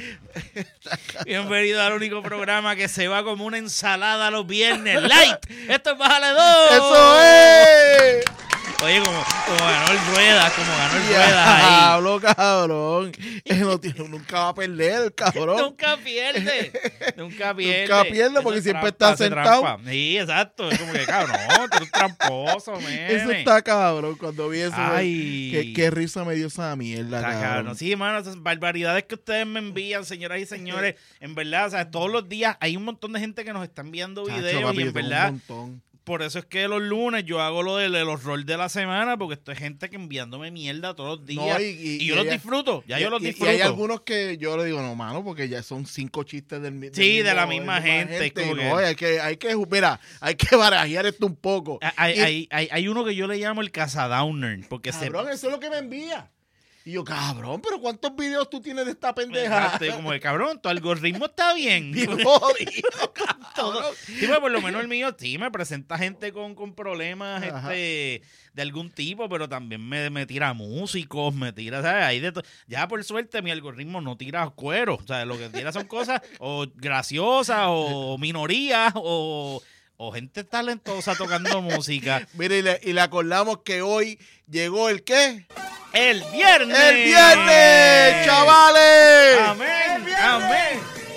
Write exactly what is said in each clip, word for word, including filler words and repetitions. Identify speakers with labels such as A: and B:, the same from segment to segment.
A: Bienvenido al único programa que se va como una ensalada los viernes. Light. Esto es Bájale dos.
B: ¡Eso es!
A: Oye, como, como ganó el Ruedas, como ganó el
B: Ya,
A: Ruedas ahí.
B: Hablo, cabrón. Él no tiene, nunca va a perder, el cabrón.
A: Nunca pierde. Nunca pierde.
B: Nunca pierde porque
A: Eso es
B: siempre
A: trampa,
B: está
A: hace
B: sentado.
A: trampa. Sí, exacto. Es como que, cabrón, no, tú eres tramposo, nene.
B: Eso está cabrón. Cuando vi eso,
A: Ay.
B: qué, qué risa me dio esa mierda,
A: Está
B: cabrón.
A: cabrón. Sí, mano, esas barbaridades que ustedes me envían, señoras y señores, en verdad, o sea, todos los días hay un montón de gente que nos está enviando
B: Chacho,
A: videos
B: papi,
A: y en
B: yo tengo
A: verdad,
B: un montón.
A: por eso es que los lunes yo hago lo de, de los roles de la semana, porque esto es gente que enviándome mierda todos los días.
B: No, y,
A: y,
B: y-
A: yo
B: y
A: los
B: hay-
A: disfruto, ya
B: y-
A: yo los
B: y-
A: disfruto.
B: Y hay algunos que yo le digo, no, mano, porque ya son cinco chistes del, mi- del
A: Sí, de
B: mismo-
A: la misma gente,
B: y
A: como
B: no,
A: que-
B: hay que, hay que, mira, hay que barajear esto un poco.
A: Hay,
B: Y-
A: hay, hay, hay uno que yo le llamo el cazadowner, porque
B: Cabrón,
A: se...
B: eso es lo que me envía. Y yo, cabrón, pero ¿cuántos videos tú tienes de esta pendeja?
A: Exacto, y como de cabrón, tu algoritmo está bien.
B: Bien jodido,
A: Todo.
B: cabrón.
A: Sí, pues por lo menos el mío sí me presenta gente con, con problemas
B: Ajá.
A: este de algún tipo, pero también me, me tira músicos, me tira, ¿sabes? Ahí de to- ya por suerte mi algoritmo no tira cuero, o sea, lo que tira son cosas o graciosas o minorías o, o gente talentosa tocando música.
B: Mira, y le, y le acordamos que hoy llegó el ¿qué?
A: ¡El viernes!
B: ¡El viernes, chavales!
A: ¡Amén! ¡Amén!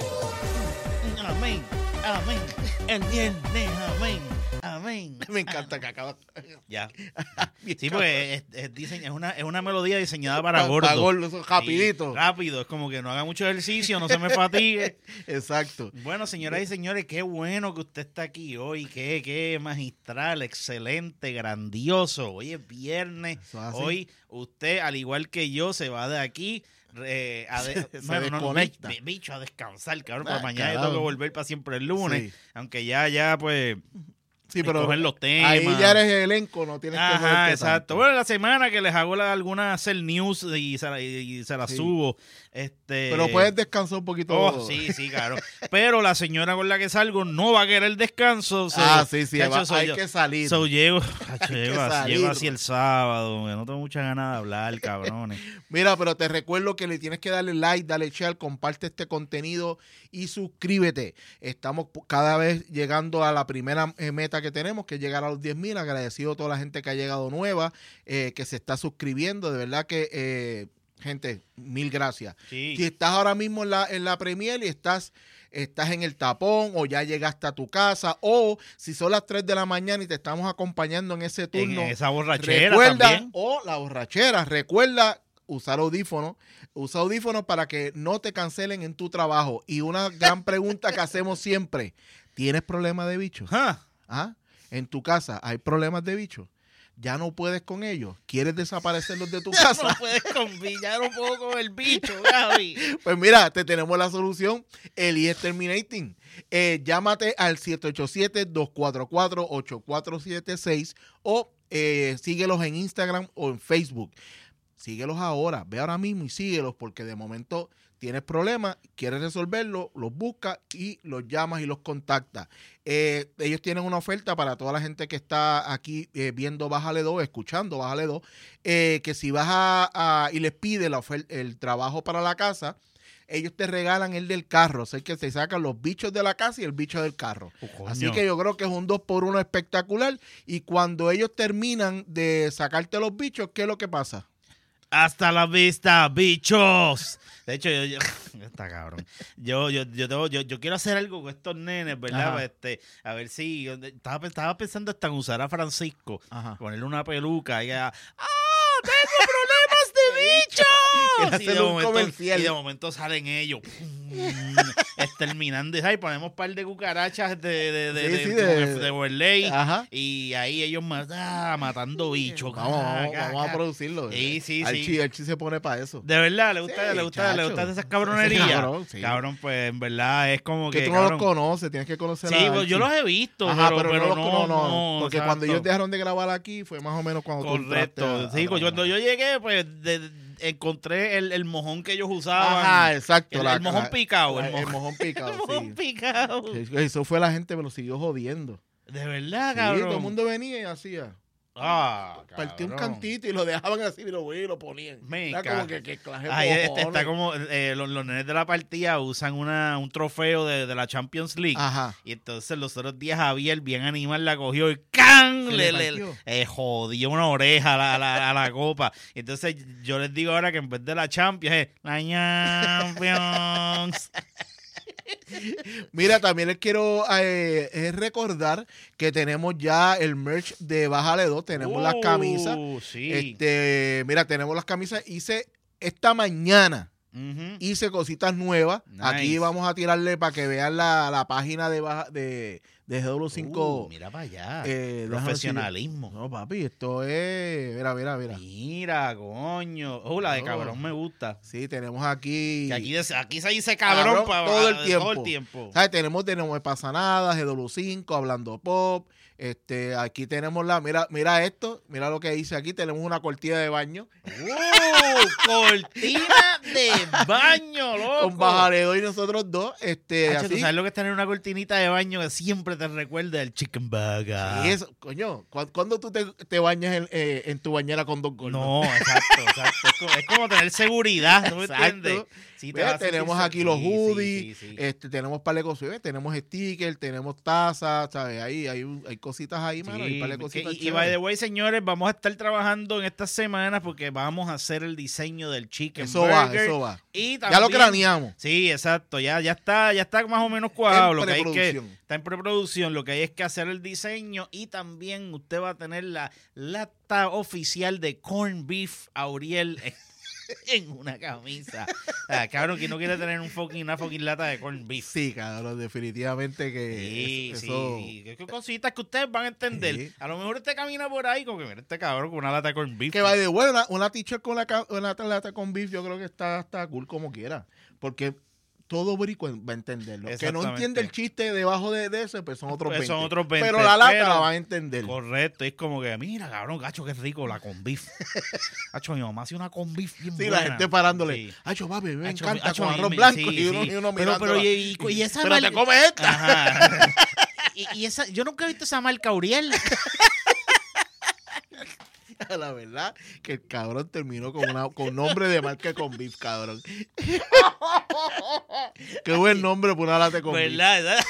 A: ¡Amén! ¡Amén! El viernes, amén. Amén.
B: Me encanta que acaba.
A: Ya. Sí, pues es, es, dise- es una, es una melodía diseñada para gordos.
B: Para gordos, eso, rapidito.
A: Sí, rápido, es como que no haga mucho ejercicio, no se me fatigue.
B: Exacto.
A: Bueno, señoras y señores, qué bueno que usted está aquí hoy, qué, qué magistral, excelente, grandioso. Hoy es viernes,
B: Eso es así.
A: hoy usted, al igual que yo, se va de aquí. Eh, a de-
B: Se
A: bueno, no, no,
B: desconecta.
A: bi- bicho, a descansar, cabrón,
B: Ah,
A: para mañana yo
B: carajo.
A: tengo que volver para siempre el lunes,
B: Sí.
A: aunque ya, ya, pues...
B: Sí, pero
A: Escoger los temas.
B: ahí ya eres elenco, no tienes que
A: Ajá,
B: joderte
A: exacto.
B: tanto.
A: Bueno, la semana que les hago la- algunas cell news y se, la, y, y se las
B: Sí.
A: subo. Este,
B: Pero puedes descansar un poquito.
A: Oh, sí, sí, claro. Pero la señora con la que salgo no va a querer descanso. so-
B: Ah, sí, sí,
A: Chacho,
B: va-
A: so
B: hay
A: yo-
B: que salir.
A: So, llego, chacho,
B: Hay que
A: llego, así,
B: salir.
A: llego así el sábado, que no tengo muchas ganas de hablar, cabrones.
B: Mira, pero te recuerdo que le tienes que darle like, dale share, comparte este contenido y suscríbete. Estamos p- cada vez llegando a la primera eh, meta que tenemos, que es llegar a los diez mil. Agradecido a toda la gente que ha llegado nueva, eh, que se está suscribiendo. De verdad que, eh, gente, mil gracias.
A: Sí.
B: Si estás ahora mismo en la, en la Premier y estás, estás en el tapón o ya llegaste a tu casa o si son las tres de la mañana y te estamos acompañando en ese
A: En
B: turno,
A: esa borrachera
B: recuerda,
A: también.
B: o la borrachera, recuerda usar audífonos, usa audífonos para que no te cancelen en tu trabajo. Y una gran pregunta que hacemos siempre, ¿tienes problemas de bichos?
A: Ah,
B: ¿Ah? En tu casa hay problemas de bichos. Ya no puedes con ellos. ¿Quieres desaparecerlos de tu
A: no
B: casa?
A: puedes con ya no puedo con el bicho, Gaby.
B: Pues mira, te tenemos la solución. Eli Exterminating. Eh, llámate al siete ocho siete, dos cuatro cuatro, ocho cuatro siete seis o eh, síguelos en Instagram o en Facebook. Síguelos ahora, ve ahora mismo y síguelos porque de momento tienes problemas, quieres resolverlo, los buscas y los llamas y los contactas. Eh, ellos tienen una oferta para toda la gente que está aquí eh, viendo Bájale dos, escuchando Bájale dos, eh, que si vas a, a- y les pide la ofer- el trabajo para la casa, ellos te regalan el del carro, o sea que se sacan los bichos de la casa y el bicho del carro.
A: Oh,
B: Así
A: coño.
B: que yo creo que es un dos por uno espectacular y cuando ellos terminan de sacarte los bichos, ¿qué es lo que pasa?
A: Hasta la vista, bichos. De hecho, yo, yo está cabrón. Yo, yo, yo, tengo, yo, yo quiero hacer algo con estos nenes, ¿verdad?
B: Ajá.
A: Este, a ver si yo estaba, estaba pensando hasta en usar a Francisco,
B: Ajá.
A: ponerle una peluca y a, ¡ah! ¡Tengo problemas de bichos!
B: Quiere
A: Y
B: hacerle
A: de,
B: un
A: momento,
B: comercial.
A: y de momento salen ellos pum, exterminando. Y ponemos un par de cucarachas de, de, de,
B: Sí,
A: de,
B: sí,
A: de,
B: de-
A: de Overlay.
B: Ajá.
A: Y ahí ellos más, ah, matando bichos.
B: Vamos, vamos,
A: Ca, ca,
B: vamos a
A: ca.
B: producirlo.
A: Sí, sí,
B: Archie,
A: sí.
B: Archie se pone para eso.
A: De verdad, le gusta,
B: Sí,
A: le gusta, le
B: chacho.
A: gustan esas cabronerías.
B: Cabrón, sí.
A: Cabrón, pues en verdad es como
B: Que
A: que.
B: tú no
A: cabrón,
B: los conoces, tienes que conocer
A: sí,
B: a
A: pues yo los
B: Archie.
A: he visto,
B: Ajá,
A: pero,
B: pero,
A: pero
B: no,
A: no,
B: los cono- no,
A: no,
B: porque
A: exacto.
B: cuando ellos dejaron de grabar aquí fue más o menos cuando tú entraste
A: Correcto.
B: a- a
A: Sí, pues cuando
B: trabajar.
A: yo llegué, pues de- de- encontré el, el mojón que ellos usaban.
B: Ajá, exacto.
A: El,
B: la-
A: el mojón
B: la-
A: picado.
B: la-
A: El,
B: El
A: mojón,
B: mojón picado,
A: el mojón
B: sí.
A: picado.
B: Sí, eso fue la gente, me lo siguió jodiendo.
A: De verdad,
B: Sí,
A: cabrón.
B: todo el mundo venía y hacía.
A: Ah,
B: Partió un
A: cabrón.
B: cantito y lo dejaban así y lo, y lo ponían.
A: Me
B: Era
A: cago.
B: como que, que clase de
A: Ay, este,
B: cojones.
A: está como eh, los, los nenes de la partida usan una, un trofeo de, de la Champions League.
B: Ajá.
A: Y entonces los otros días Javier, bien animal, la cogió y ¡can!
B: ¿Se
A: Le,
B: le
A: le-
B: partió?
A: eh, jodió una oreja a la, a la, a la copa. Entonces yo les digo ahora que en vez de la Champions es la Champions.
B: Mira, también les quiero eh, es recordar que tenemos ya el merch de Bájale dos. Tenemos las camisas.
A: Uh, Sí.
B: Este, mira, tenemos las camisas. Hice esta mañana.
A: Ujú.
B: Hice cositas nuevas.
A: Nice.
B: Aquí vamos a tirarle para que vean la, la página de baja, de, de G W cinco.
A: Uh, mira para allá.
B: eh, déjame
A: Profesionalismo.
B: decir- No, papi, esto es. Mira, mira, mira.
A: Mira, coño. Oh, la de
B: Oh.
A: cabrón me gusta.
B: Sí, tenemos aquí.
A: Que aquí, de- aquí se dice cabrón,
B: Cabrón,
A: pa-
B: todo el
A: todo
B: tiempo.
A: el tiempo.
B: ¿Sabes? Tenemos de No Me Pasa Nada, G W cinco, Hablando Pop. Este, aquí tenemos la. Mira, mira esto. Mira lo que dice aquí. Tenemos una cortina de baño.
A: ¡Uh! Cortina de baño, loco.
B: Con Bajaredo y nosotros dos. Este,
A: Hacho, ¿tú
B: así.
A: sabes lo que es tener una cortinita de baño que siempre te recuerda el chicken burger?
B: Y eso, coño, ¿cu- ¿cuándo tú te, te bañas en, eh, en tu bañera con dos gordos?
A: No, exacto, exacto. Es como, es como tener seguridad, ¿no me
B: Exacto.
A: entiendes? Sí, te
B: Mira,
A: vas a sentir
B: tenemos
A: se-
B: aquí los
A: sí,
B: hoodies,
A: sí, sí, sí.
B: este, tenemos par de cosas, tenemos stickers, tenemos tazas, ¿sabes? Ahí hay, un- hay cositas ahí, mano, hay
A: Sí,
B: par de
A: que-
B: cositas
A: y, y by
B: chéveres.
A: the way, señores, vamos a estar trabajando en estas semanas porque vamos a hacer el diseño del chicken
B: Eso va,
A: burger.
B: eso va.
A: Y
B: Ya lo
A: también-
B: craneamos.
A: Sí, exacto, ya, ya está, ya está más o menos cuadrado.
B: En
A: Lo que hay que,
B: preproducción.
A: está en preproducción, lo que hay es que hacer el diseño y también usted va a tener la lata oficial de corn beef Auriel en, en una camisa. O sea, cabrón, que no quiere tener un fucking, una fucking lata de corn beef.
B: Sí, cabrón, definitivamente que
A: Sí,
B: eso,
A: sí,
B: eso-
A: sí. Que- que cositas que ustedes van a entender.
B: Sí.
A: A lo mejor usted camina por ahí como que mira este cabrón con una lata de corn beef.
B: Que va de bueno, una, una t-shirt con la, ca- una lata con beef, yo creo que está, está cool como quiera. Porque todo boricua va a entenderlo. Que no
A: Exactamente.
B: entiende el chiste debajo de, de ese, pues son otros
A: Pues
B: veinte.
A: son otros veinte,
B: Pero la lata
A: pero-
B: la van a entender.
A: Correcto, es como que, mira, cabrón, gacho, qué rico la con beef. Gacho, mi mamá hacía una con beef bien
B: Sí,
A: buena.
B: la gente parándole.
A: Sí.
B: Acho, papi, me
A: Hacho,
B: encanta
A: hacho,
B: con
A: mi-
B: arroz
A: mi-
B: blanco.
A: sí,
B: y uno,
A: sí.
B: y uno
A: Pero, pero,
B: mirándola.
A: y, y- y esa
B: Pero
A: mal-
B: te comes esta.
A: Ajá. y, y esa, yo nunca he visto esa marca Uriel.
B: La verdad que el cabrón terminó con una con nombre de marca con beef, cabrón. Qué buen nombre por una lata con beef.
A: ¿Verdad? ¿verdad?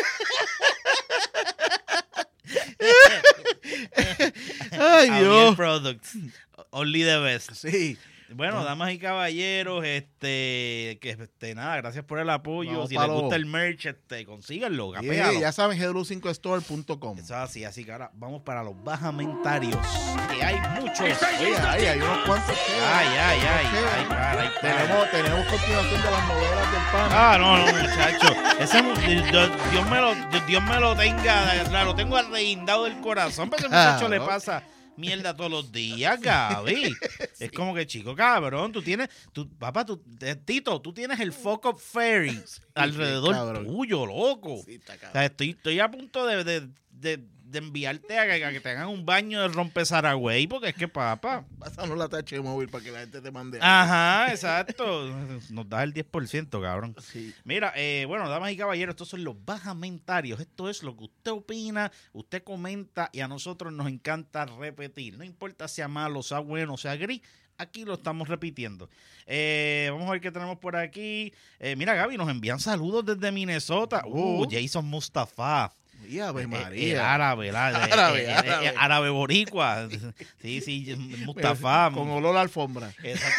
B: Ay,
A: Auriel
B: Dios.
A: Products. Only the best.
B: Sí.
A: Bueno, damas y caballeros, este, que este, nada, gracias por el apoyo.
B: Vamos
A: si
B: pa'
A: les
B: lo-
A: gusta el merch, este, consíganlo,
B: Yeah,
A: capéalo.
B: ya saben, G W cinco store punto com.
A: Eso es así, así que ahora vamos para los bajamentarios, que hay muchos.
B: Oye, ahí hay unos cuantos. chéveres.
A: Ay, ay, ay,
B: Chéveres.
A: ay, cara, ay, cara.
B: Tenemos, tenemos continuación de las novelas del pan.
A: Ah, no, no, muchacho. Ese, mu- Dios, Dios me lo, Dios me lo tenga, lo tengo arreguindado del corazón, pero ese muchacho
B: Ah,
A: le
B: ¿no?
A: pasa mierda todos los días, Gaby. Es como que, chico, cabrón, tú tienes, tú, papá, tú, eh, Tito, tú tienes el Fuck Up Fairy alrededor
B: cabrón.
A: tuyo, loco.
B: Sí, está
A: O
B: cabrón.
A: sea, estoy, estoy a punto de, de, de, de enviarte a que, a que te hagan un baño de rompe Saragüey, porque es que, papá.
B: Pásanos la tacha de móvil para que la gente te mande.
A: Ajá, exacto. Nos das el diez por ciento, cabrón.
B: Sí.
A: Mira, eh, bueno, damas y caballeros, estos son los bajamentarios. Esto es lo que usted opina, usted comenta y a nosotros nos encanta repetir. No importa sea malo, sea bueno, sea gris, aquí lo estamos repitiendo. Eh, vamos a ver qué tenemos por aquí. Eh, mira, Gaby, nos envían saludos desde Minnesota. Uh,
B: Uh.
A: Jason Mustafa.
B: Y Ave
A: Eh, eh,
B: María.
A: árabe, ¿verdad? Eh,
B: Árabe,
A: eh, eh,
B: árabe.
A: eh, árabe boricua. Sí, sí, Mustafa.
B: Con olor a alfombra.
A: Exacto.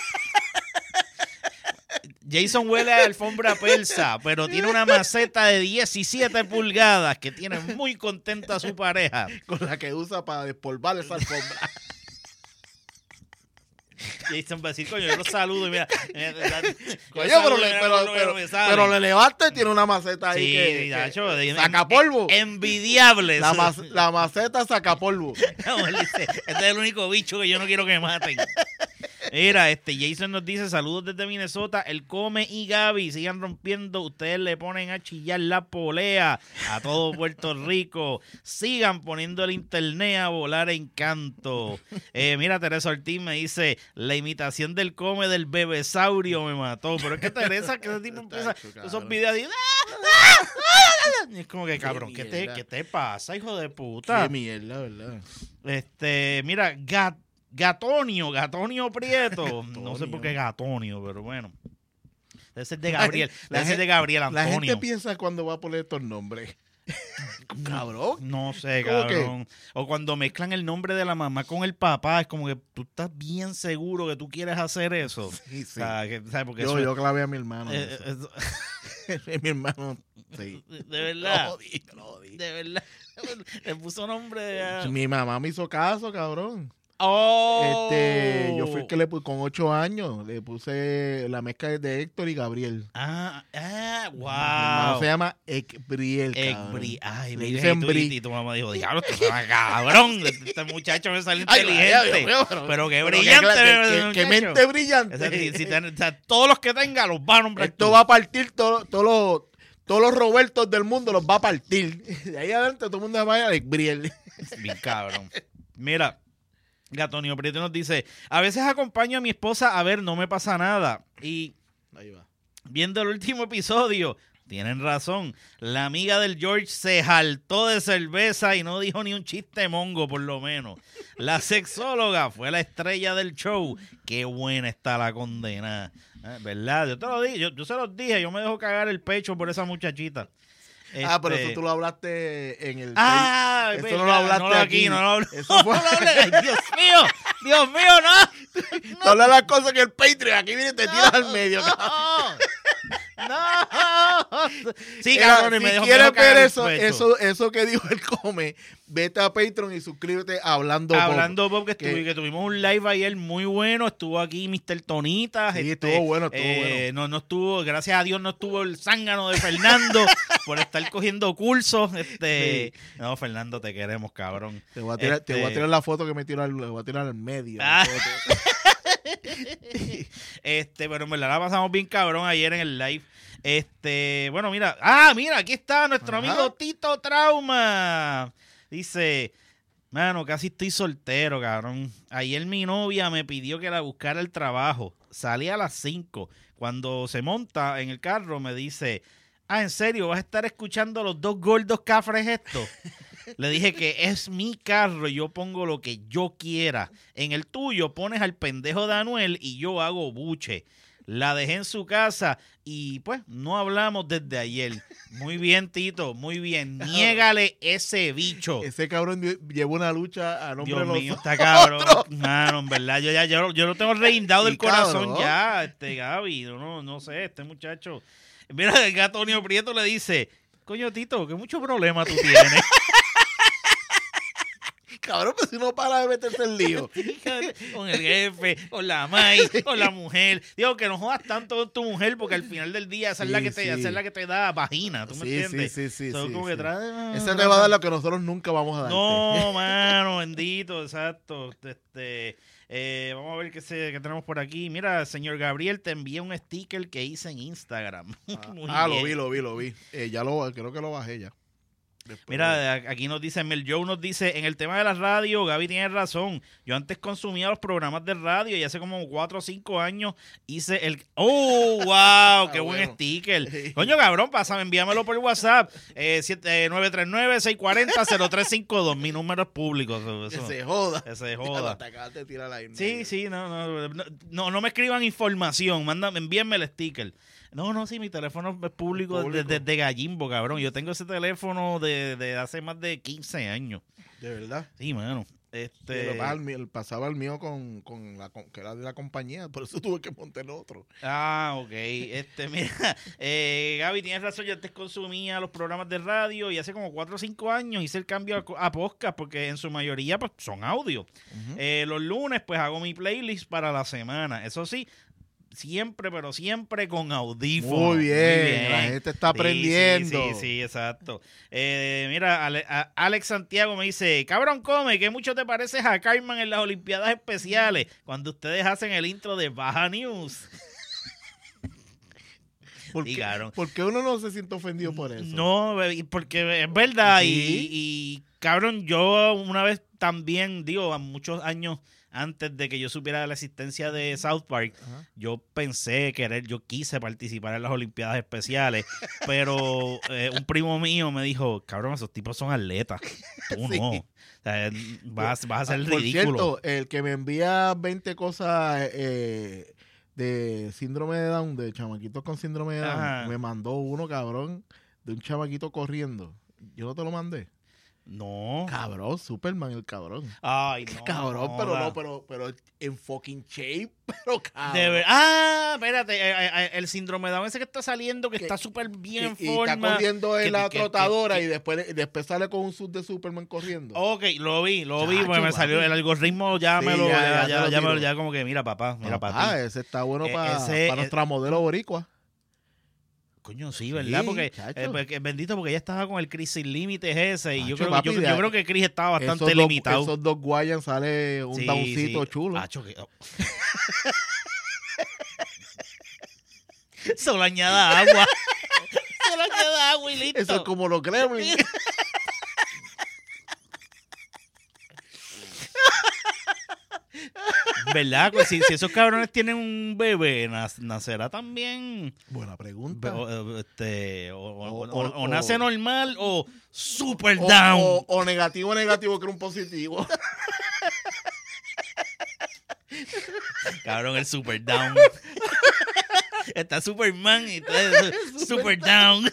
A: Jason huele a alfombra persa, pero tiene una maceta de diecisiete pulgadas que tiene muy contenta a su pareja.
B: Con la que usa para despolvar esa alfombra.
A: Jason va a decir, coño, yo lo saludo y mira. eh, eh,
B: Coño,
A: yo
B: pero,
A: saludo y
B: le,
A: mira
B: pero,
A: lo que
B: pero,
A: me sale.
B: pero le levanta y tiene una maceta ahí
A: Sí,
B: que, que
A: Nacho, de-
B: saca polvo.
A: Envidiables.
B: La, mac- la maceta saca polvo.
A: No, él dice, este es el único bicho que yo no quiero que maten. Mira, este Jason nos dice, saludos desde Minnesota, el Come y Gaby, sigan rompiendo, ustedes le ponen a chillar la polea a todo Puerto Rico, sigan poniendo el internet a volar en canto. Eh, mira, Teresa Ortiz me dice, la imitación del Come del bebesaurio me mató, pero es que Teresa, que ese tipo empieza
B: Tacho, cabrón.
A: esos videos y, ¡ah! ¡Ah! ¡Ah! Y es como que, cabrón, ¿qué te,
B: mierda.
A: ¿qué te pasa, hijo de puta?
B: Qué mierda, ¿verdad?
A: Este, mira, Gat, Gatonio, Gatonio Prieto. No sé por qué
B: Gatonio.
A: Gatonio, pero bueno. Debe ser de Gabriel.
B: La
A: Debe ser
B: gente-
A: de Gabriel
B: La
A: Antonio.
B: gente piensa cuando va a poner estos nombres. Cabrón.
A: No sé,
B: ¿Cómo que?
A: cabrón. O cuando mezclan el nombre de la mamá con el papá, es como que tú estás bien seguro que tú quieres hacer eso.
B: Sí,
A: O
B: sí.
A: sea, que, ¿sabes? Porque
B: Yo,
A: eso,
B: yo clavé a mi hermano.
A: eh,
B: eso.
A: eh,
B: mi hermano, sí.
A: de verdad.
B: Lo jodí, lo jodí.
A: De verdad. Le puso nombre a...
B: Mi mamá me hizo caso, cabrón.
A: ¡Oh!
B: Este, yo fui el que le puse, con ocho años, le puse la mezcla de Héctor y Gabriel.
A: Ah, ah,
B: Mi hermano
A: wow.
B: se llama Ekbriel, cabrón.
A: Ekbri. Ay,
B: Le
A: me
B: dicen
A: y, tu,
B: Bri.
A: y tu mamá dijo, diablo, tú eres cabrón. Este muchacho me salió
B: Ay,
A: inteligente.
B: vaya, Dios mío, pero-
A: pero qué
B: pero
A: brillante.
B: qué-
A: ese
B: qué- qué
A: muchacho.
B: mente brillante.
A: O sea, si- si ten- o sea, todos los que tenga los va a nombrar
B: Esto
A: tú.
B: va a partir todo- todos los todos los Robertos del mundo los va a partir. De ahí adelante todo el mundo va a llamar Ekbriel.
A: Bien cabrón. Mira, Gatonio Prieto nos dice, a veces acompaño a mi esposa a ver No Me Pasa Nada. Y
B: Ahí va.
A: viendo el último episodio, tienen razón, la amiga del George se jaltó de cerveza y no dijo ni un chiste mongo, por lo menos. La sexóloga fue la estrella del show. Qué buena está la condena. Eh, ¿Verdad? Yo te lo dije, yo, yo se los dije, yo me dejo cagar el pecho por esa muchachita.
B: Ah, pero
A: Este-
B: eso tú lo hablaste en el...
A: Ah,
B: eso
A: verdad,
B: no lo hablaste
A: no lo
B: aquí.
A: No lo hablo.
B: Eso fue-
A: No lo hablé. Ay, Dios mío, Dios mío, no.
B: Tú hablas las cosas en el Patreon. Aquí viene y te tiras al medio. cabrón.
A: No. No. Sí,
B: Mira,
A: cabrón, y
B: si
A: me dejo, me
B: quieres
A: dejo cagar
B: ver
A: el
B: eso,
A: pecho.
B: eso, eso que dijo el come, vete a Patreon y suscríbete a Hablando Pop.
A: Hablando Bob, que,
B: que-
A: estuvi- que tuvimos un live ayer muy bueno, estuvo aquí mister Tonitas.
B: Sí,
A: este,
B: estuvo bueno, estuvo
A: eh,
B: bueno.
A: No, no estuvo, gracias a Dios no estuvo el zángano de Fernando por estar cogiendo cursos. Este, no, Fernando, te queremos, cabrón.
B: Te voy a tirar, te voy a
A: Este-
B: tirar la foto que me tiró al, le voy a tirar al medio.
A: Ah.
B: la foto.
A: Este, pero en verdad la pasamos bien cabrón ayer en el live. Este, bueno, mira, ah, mira, aquí está nuestro
B: Ajá.
A: amigo Tito Trauma. Dice, mano, casi estoy soltero, cabrón. Ayer mi novia me pidió que la buscara al trabajo. Salí a las cinco. Cuando se monta en el carro me dice, ah, ¿en serio? ¿Vas a estar escuchando los dos gordos cafres estos? Le dije que es mi carro y yo pongo lo que yo quiera. En el tuyo pones al pendejo de Anuel y yo hago buche. La dejé en su casa y pues no hablamos desde ayer. Muy bien, Tito, muy bien. Niégale ese bicho.
B: Ese cabrón dio- llevó una lucha a nombre
A: Dios
B: de los
A: mío, está cabrón. Mano, en verdad, yo ya yo, yo lo tengo reindado del
B: Y
A: corazón
B: cabrón.
A: ya, este Gaby. No, no, no sé, este muchacho. Mira, el gato Antonio Prieto le dice, coño, Tito, que mucho problema tú tienes.
B: Cabrón, pues si no para de meterse en lío.
A: Con el jefe, con la mai, con la mujer. Digo, que no jodas tanto con tu mujer, porque al final del día esa es la
B: Sí,
A: que te,
B: sí.
A: esa es la que te da vagina, ¿tú me
B: Sí,
A: entiendes?
B: sí, sí, sí,
A: So,
B: sí,
A: como
B: sí.
A: que trae-
B: Ese te va a dar lo que nosotros nunca vamos a dar.
A: No, mano, bendito, exacto. Este, eh, vamos a ver qué, se, qué tenemos por aquí. Mira, señor Gabriel, te envié un sticker que hice en Instagram. Muy
B: Ah, lo
A: bien.
B: vi, lo vi, lo vi. Eh, ya lo, creo que lo bajé ya. Después de-
A: Mira, a- aquí nos dice, Mel Joe nos dice, en el tema de la radio, Gaby tiene razón. Yo antes consumía los programas de radio y hace como cuatro o cinco años hice el... ¡Oh, wow! ¡Qué
B: Ah,
A: buen
B: bueno.
A: sticker! Coño, cabrón, pásame, envíamelo por WhatsApp. Eh, siete- eh, nueve tres nueve, seis cuatro cero, cero tres cinco dos. Mi número es público. Eso,
B: que
A: eso-
B: se joda.
A: que se
B: Ya
A: joda.
B: te acabaste de tirar ahí.
A: Sí, sí, no, no, no, no, no me escriban información, mándame, envíenme el sticker. No, no, sí, mi teléfono es público,
B: Es público.
A: desde de, Gallimbo, cabrón. Yo tengo ese teléfono de, de hace más de quince años.
B: De verdad.
A: Sí, mano.
B: Sí,
A: Este,
B: el, pa- el mío- el pasaba el mío con, con la con- que era de la compañía, por eso tuve que montar otro.
A: ah, ok. Este, mira, eh, Gaby, tienes razón, yo antes consumía los programas de radio y hace como cuatro o cinco años hice el cambio a, a podcast porque en su mayoría pues son audio. Eh, los lunes pues hago mi playlist para la semana. Eso sí, siempre, pero siempre con audífonos.
B: Muy bien, la gente está
A: Sí,
B: aprendiendo.
A: Sí, sí, sí, exacto. Eh, mira, Ale- a- Alex Santiago me dice, cabrón, come, que mucho te pareces a Carmen en las Olimpiadas Especiales cuando ustedes hacen el intro de Baja News.
B: ¿Por
A: Sí,
B: qué,
A: cabrón.
B: ¿Por qué uno no se siente ofendido por eso?
A: No, porque es verdad.
B: Sí.
A: Y, y, cabrón, yo una vez también, digo, a muchos años antes de que yo supiera de la existencia de South Park,
B: Ajá.
A: yo pensé querer, yo quise participar en las Olimpiadas Especiales, pero eh, un primo mío me dijo, cabrón, esos tipos son atletas, tú
B: Sí.
A: no. O sea, vas, vas a ser
B: Ah, por
A: ridículo.
B: cierto, el que me envía veinte cosas eh, de síndrome de Down, de chamaquitos con síndrome de Down,
A: Ajá.
B: me mandó uno, cabrón, de un chamaquito corriendo. Yo no te lo mandé.
A: No.
B: Cabrón, Superman, el cabrón.
A: Ay, no.
B: Cabrón, pero
A: joda.
B: no, pero, pero en fucking shape, pero cabrón.
A: De ver- ah, espérate, eh, eh, el síndrome de Down ese que está saliendo, que,
B: Que-
A: está súper bien en
B: y, y está
A: forma.
B: corriendo en
A: que-
B: la
A: que-
B: trotadora
A: que-
B: y después, después sale con un sub de Superman corriendo.
A: Ok, lo vi, lo vi,
B: Chacho,
A: porque me
B: papi.
A: salió el algoritmo, ya
B: Sí,
A: me lo,
B: ya,
A: ya,
B: ya
A: ya,
B: te
A: ya,
B: lo
A: me lo-
B: tiro.
A: ya como que, mira, papá, mira,
B: Papá,
A: papá.
B: ese está bueno
A: Eh,
B: para
A: ese-
B: nuestra modelo boricua.
A: Coño, sí, ¿verdad?
B: Sí,
A: porque,
B: chacho.
A: eh, porque, bendito, porque ella estaba con el Chris sin límites ese, y yo
B: Chacho,
A: creo,
B: papi,
A: yo,
B: de
A: yo
B: ahí-
A: creo que Chris estaba bastante
B: esos
A: limitado.
B: Dos, esos dos guayan sale un
A: Sí,
B: downcito
A: sí.
B: chulo.
A: Acho, que- Solo añada agua. Solo añada agua y listo.
B: Eso es como los gremlins.
A: ¿Verdad? Pues si, si esos cabrones tienen un bebé, nac- nacerá también.
B: Buena
A: Be-
B: pregunta.
A: O, o- este, o, o-
B: O-
A: o-
B: o-
A: o nace
B: o-
A: normal o super
B: O,
A: down.
B: o- o negativo, negativo, que era un positivo.
A: Cabrón, el super down. Está Superman y está super down.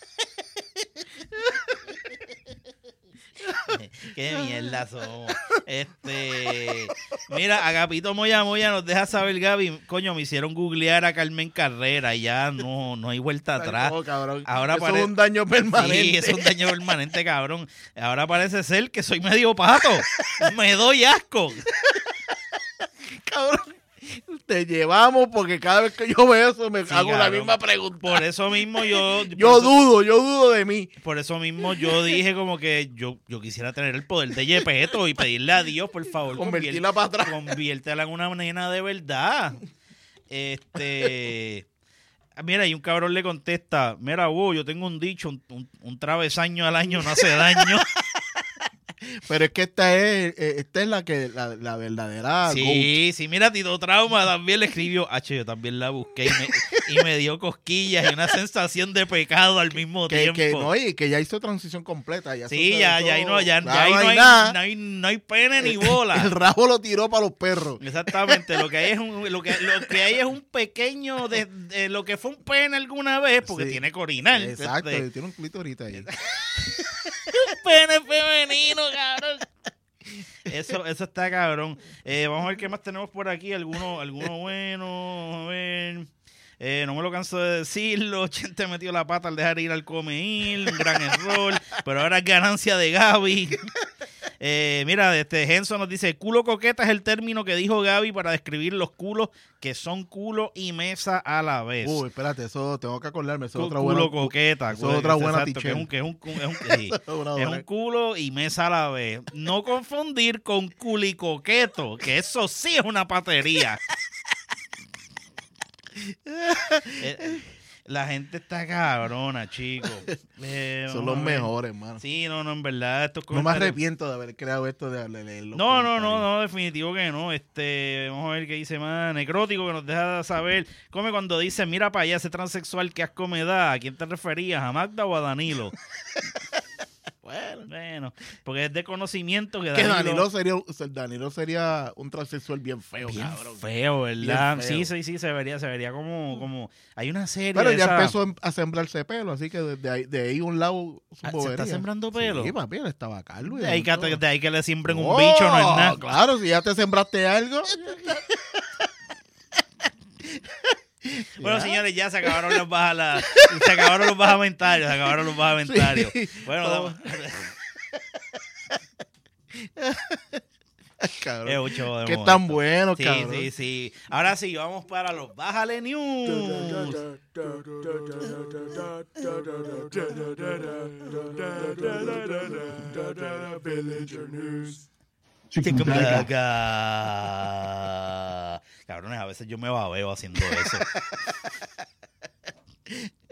A: Qué mierda somos. Este, mira, Agapito Moya Moya nos deja saber, Gaby, coño, me hicieron googlear a Carmen Carrera y ya no, no hay vuelta atrás.
B: No, cabrón.
A: Ahora
B: Eso
A: pare-
B: es un daño permanente.
A: Sí, es un daño permanente, cabrón. Ahora parece ser que soy medio pato. Me doy asco.
B: Cabrón. Te llevamos porque cada vez que yo veo eso me
A: Sí,
B: hago la
A: cabrón.
B: misma pregunta.
A: Por eso mismo yo...
B: Yo
A: por eso-
B: dudo, yo dudo de mí.
A: Por eso mismo yo dije como que yo, yo quisiera tener el poder de Yepeto y pedirle a Dios, por favor,
B: Convertirla para atrás.
A: conviértela en una nena de verdad. Este... Mira, y un cabrón le contesta, mira, wow, yo tengo un dicho, un, un, un travesaño al año no hace daño.
B: Pero es que esta es, eh, esta es la que la, la verdadera
A: Sí, sí, mira, Tito Trauma también le escribió, H, yo también la busqué y me, y me dio cosquillas y una sensación de pecado al mismo
B: goat. Que,
A: tiempo.
B: que no, y que ya hizo transición completa. Ya
A: Sí,
B: eso-
A: ya,
B: eso-
A: ya ahí no, ya,
B: claro,
A: ya ahí no hay,
B: nada.
A: no hay, no hay pene ni bola.
B: El rabo lo tiró para los perros.
A: Exactamente, lo que hay es un, lo que, lo que hay es un pequeño de, de lo que fue un pene alguna vez, porque
B: Sí.
A: tiene que orinar.
B: Exacto,
A: Este,
B: tiene un clítoris ahí.
A: un pene femenino, cabrón. Eso, eso está cabrón. Eh, vamos a ver qué más tenemos por aquí. Alguno, alguno bueno. A ver. Eh, no me lo canso de decirlo. Chente metió la pata al dejar ir al comeil. Un gran error. Pero ahora es ganancia de Gaby. Eh, mira, este Genso nos dice, culo coqueta es el término que dijo Gaby para describir los culos que son culo y mesa a la vez.
B: Uy, espérate, eso tengo que acordarme. Eso es
A: Cu-
B: otra
A: culo
B: buena.
A: coqueta.
B: eso es otra buena
A: exacto, que es un, que es un, es un- sí.
B: Eso es una
A: Es
B: buena-
A: un culo y mesa a la vez. No confundir con culicoqueto, que eso sí es una patería. Eh, la gente está cabrona, chicos. Eh,
B: Son
A: vamos
B: los
A: a ver.
B: mejores, hermano.
A: Sí, no, no, en verdad. Estos
B: No me
A: comentarios-
B: arrepiento de haber creado esto de leer los
A: No, no, no,
B: comentarios.
A: no, definitivo que no. Este, vamos a ver qué dice más. Necrótico que nos deja saber. Come cuando dice, mira para allá ese transexual que asco me da. ¿A quién te referías? ¿A Magda o a Danilo?
B: Bueno.
A: Bueno, porque es de conocimiento que
B: Que
A: Danilo...
B: Danilo sería, Danilo sería un transexual bien feo,
A: bien
B: cabrón.
A: feo, ¿verdad?
B: Bien
A: Sí,
B: feo.
A: sí, sí, se vería, se vería como, como... Hay una serie
B: Pero
A: de
B: ya
A: esa-
B: empezó a sembrarse pelo, así que de ahí, de ahí un lado su
A: Ah, ¿se
B: bobería.
A: está sembrando pelo?
B: Sí, papi, él estaba calvo. y
A: De ahí, que,
B: todo.
A: de ahí que le siembren un
B: Oh,
A: bicho, no es nada.
B: Claro, si ya te sembraste algo.
A: Bueno,
B: Ya.
A: señores, ya se acabaron los bajas la- se acabaron los bajamentarios, se acabaron los bajamentarios.
B: Sí.
A: Bueno,
B: Oh.
A: es
B: Cabrón.
A: un show de
B: Que
A: momento.
B: tan bueno,
A: Sí,
B: cabrón.
A: sí, sí. Ahora sí, vamos para los Bájale News. Cabrones, a veces yo me babeo haciendo eso.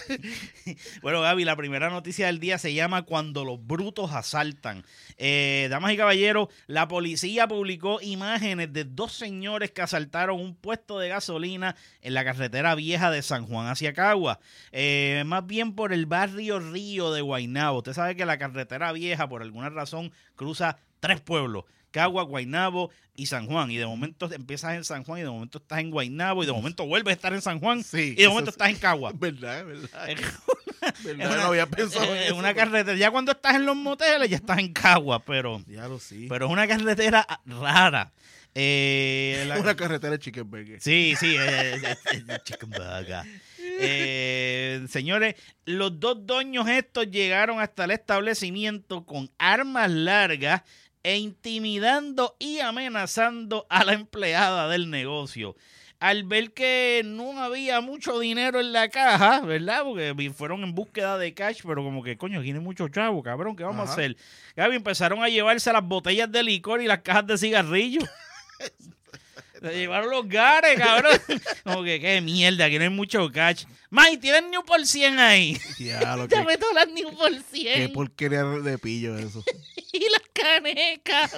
A: Bueno, Gaby, la primera noticia del día se llama Cuando los brutos asaltan. Eh, damas y caballeros, la policía publicó imágenes de dos señores que asaltaron un puesto de gasolina en la carretera vieja de San Juan hacia Cagua. Eh, más bien por el barrio Río de Guaynabo. Usted sabe que la carretera vieja, por alguna razón, cruza tres pueblos. Cagua, Guaynabo y San Juan. Y de momento empiezas en San Juan y de momento estás en Guaynabo y de momento vuelves a estar en San Juan
B: Sí,
A: y de momento
B: eso
A: estás en Cagua.
B: Verdad, verdad.
A: Es
B: verdad,
A: una,
B: no había pensado en
A: es
B: eso,
A: una
B: pero-
A: carretera. Ya cuando estás en los moteles ya estás en Cagua, pero,
B: Ya lo sí.
A: pero es una carretera rara. Eh, la-
B: Una carretera de Chicken Burger.
A: Sí, sí, es, es- es chicken burger. Eh, señores, los dos dueños estos llegaron hasta el establecimiento con armas largas e intimidando y amenazando a la empleada del negocio. Al ver que no había mucho dinero en la caja, ¿verdad? Porque fueron en búsqueda de cash, pero como que, coño, aquí no hay mucho chavo, cabrón, ¿qué vamos
B: Ajá.
A: a hacer? Gaby, empezaron a llevarse las botellas de licor y las cajas de cigarrillos. Se llevaron los gares, cabrón. Como que, qué mierda, aquí no hay mucho cash. May, ¿tienes New por cien ahí?
B: Ya lo que.
A: Dame todas las New por
B: Qué
A: cien.
B: porquería de pillo eso.
A: Y las canecas.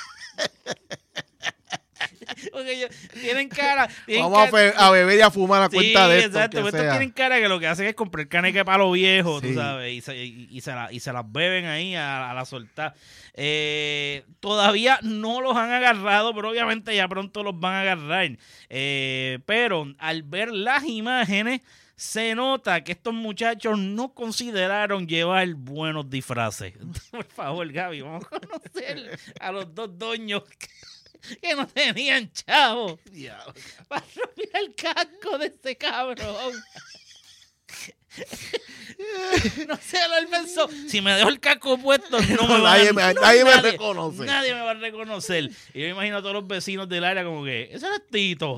A: Porque ellos tienen cara. Tienen
B: Vamos a,
A: cara-
B: fe- a beber y a fumar a
A: Sí,
B: cuenta de esto.
A: exacto.
B: que
A: Estos
B: sea.
A: tienen cara que lo que hacen es comprar caneca para los viejos,
B: Sí.
A: tú sabes, y se, y, y se, la- y se las beben ahí a, a la soltar. Eh, todavía no los han agarrado, pero obviamente ya pronto los van a agarrar. Eh, pero al ver las imágenes, se nota que estos muchachos no consideraron llevar buenos disfraces. Por favor, Gaby, vamos a conocer a los dos doños que no tenían chavos
B: Diablo.
A: para romper el casco de ese cabrón. No sé, él pensó, si me dejo el casco puesto, no me
B: nadie
A: van,
B: me-
A: no,
B: nadie me reconoce.
A: Nadie me va a reconocer. Y yo me imagino a todos los vecinos del área como que, ese no es Tito.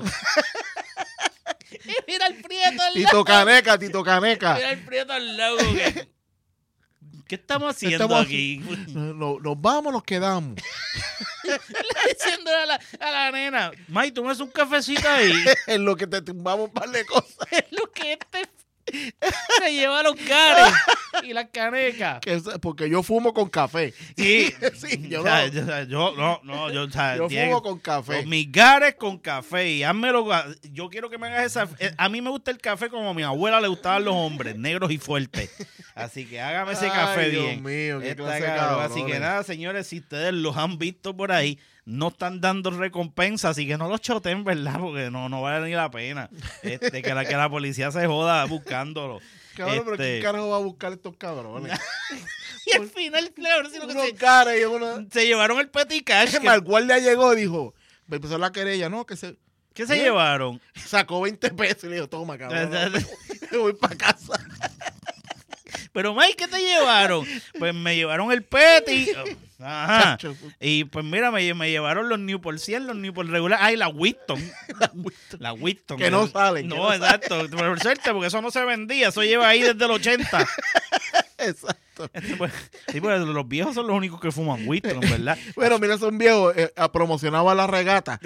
A: Y mira el Prieto al
B: Tito
A: lado.
B: Caneca, Tito Caneca.
A: Mira el Prieto al lado. como que, ¿qué estamos haciendo
B: Estamos-
A: aquí?
B: No, nos vamos, nos quedamos.
A: Diciéndole a la, a la nena, May, tú me haces un cafecito ahí.
B: En lo que te tumbamos un par de cosas.
A: Es lo que este se lleva los gares y las canecas.
B: Que es- porque yo fumo con café.
A: Sí,
B: Sí, yo
A: o sea,
B: no.
A: yo, o sea, yo no, no, yo, o sea,
B: Yo
A: Diego,
B: fumo con café.
A: los mis gares con café y házmelo. Yo quiero que me hagas esa. eh, A mí me gusta el café como a mi abuela le gustaban los hombres, negros y fuertes. Así que hágame ese
B: Ay,
A: café
B: Dios
A: bien.
B: mío, qué
A: Está
B: clase de
A: cabrón. Así
B: cabrones.
A: que nada, señores, si ustedes los han visto por ahí, no están dando recompensa, así que no los choten, ¿verdad? Porque no, no vale ni la pena este, que, la, que la policía se joda buscándolo.
B: Cabrón, pero
A: Este-
B: ¿quién carajo va a buscar estos cabrones?
A: Y al final, claro, sino que
B: Unos
A: se,
B: caras y uno...
A: se llevaron el petty cash.
B: Es
A: que-
B: más, el guardia llegó y dijo, empezó la querella, ¿no? Que se
A: ¿Qué se
B: ¿Qué?
A: llevaron?
B: sacó veinte pesos y le dijo, toma, cabrón. Me voy para casa.
A: Pero, Mike, ¿qué te llevaron? Pues me llevaron el petty. Ajá.
B: Chacho,
A: Y pues mira, me, me llevaron los Newport cien, los Newport regular. Ay, la Winston. La Winston.
B: Que no salen,
A: No,
B: que no
A: exacto. Por suerte, porque eso no se vendía. Eso lleva ahí desde el ochenta.
B: Exacto.
A: Pues, sí, pues los viejos son los únicos que fuman Winston, ¿verdad?
B: Bueno, mira, son viejos. Eh, a- promocionaba la regata.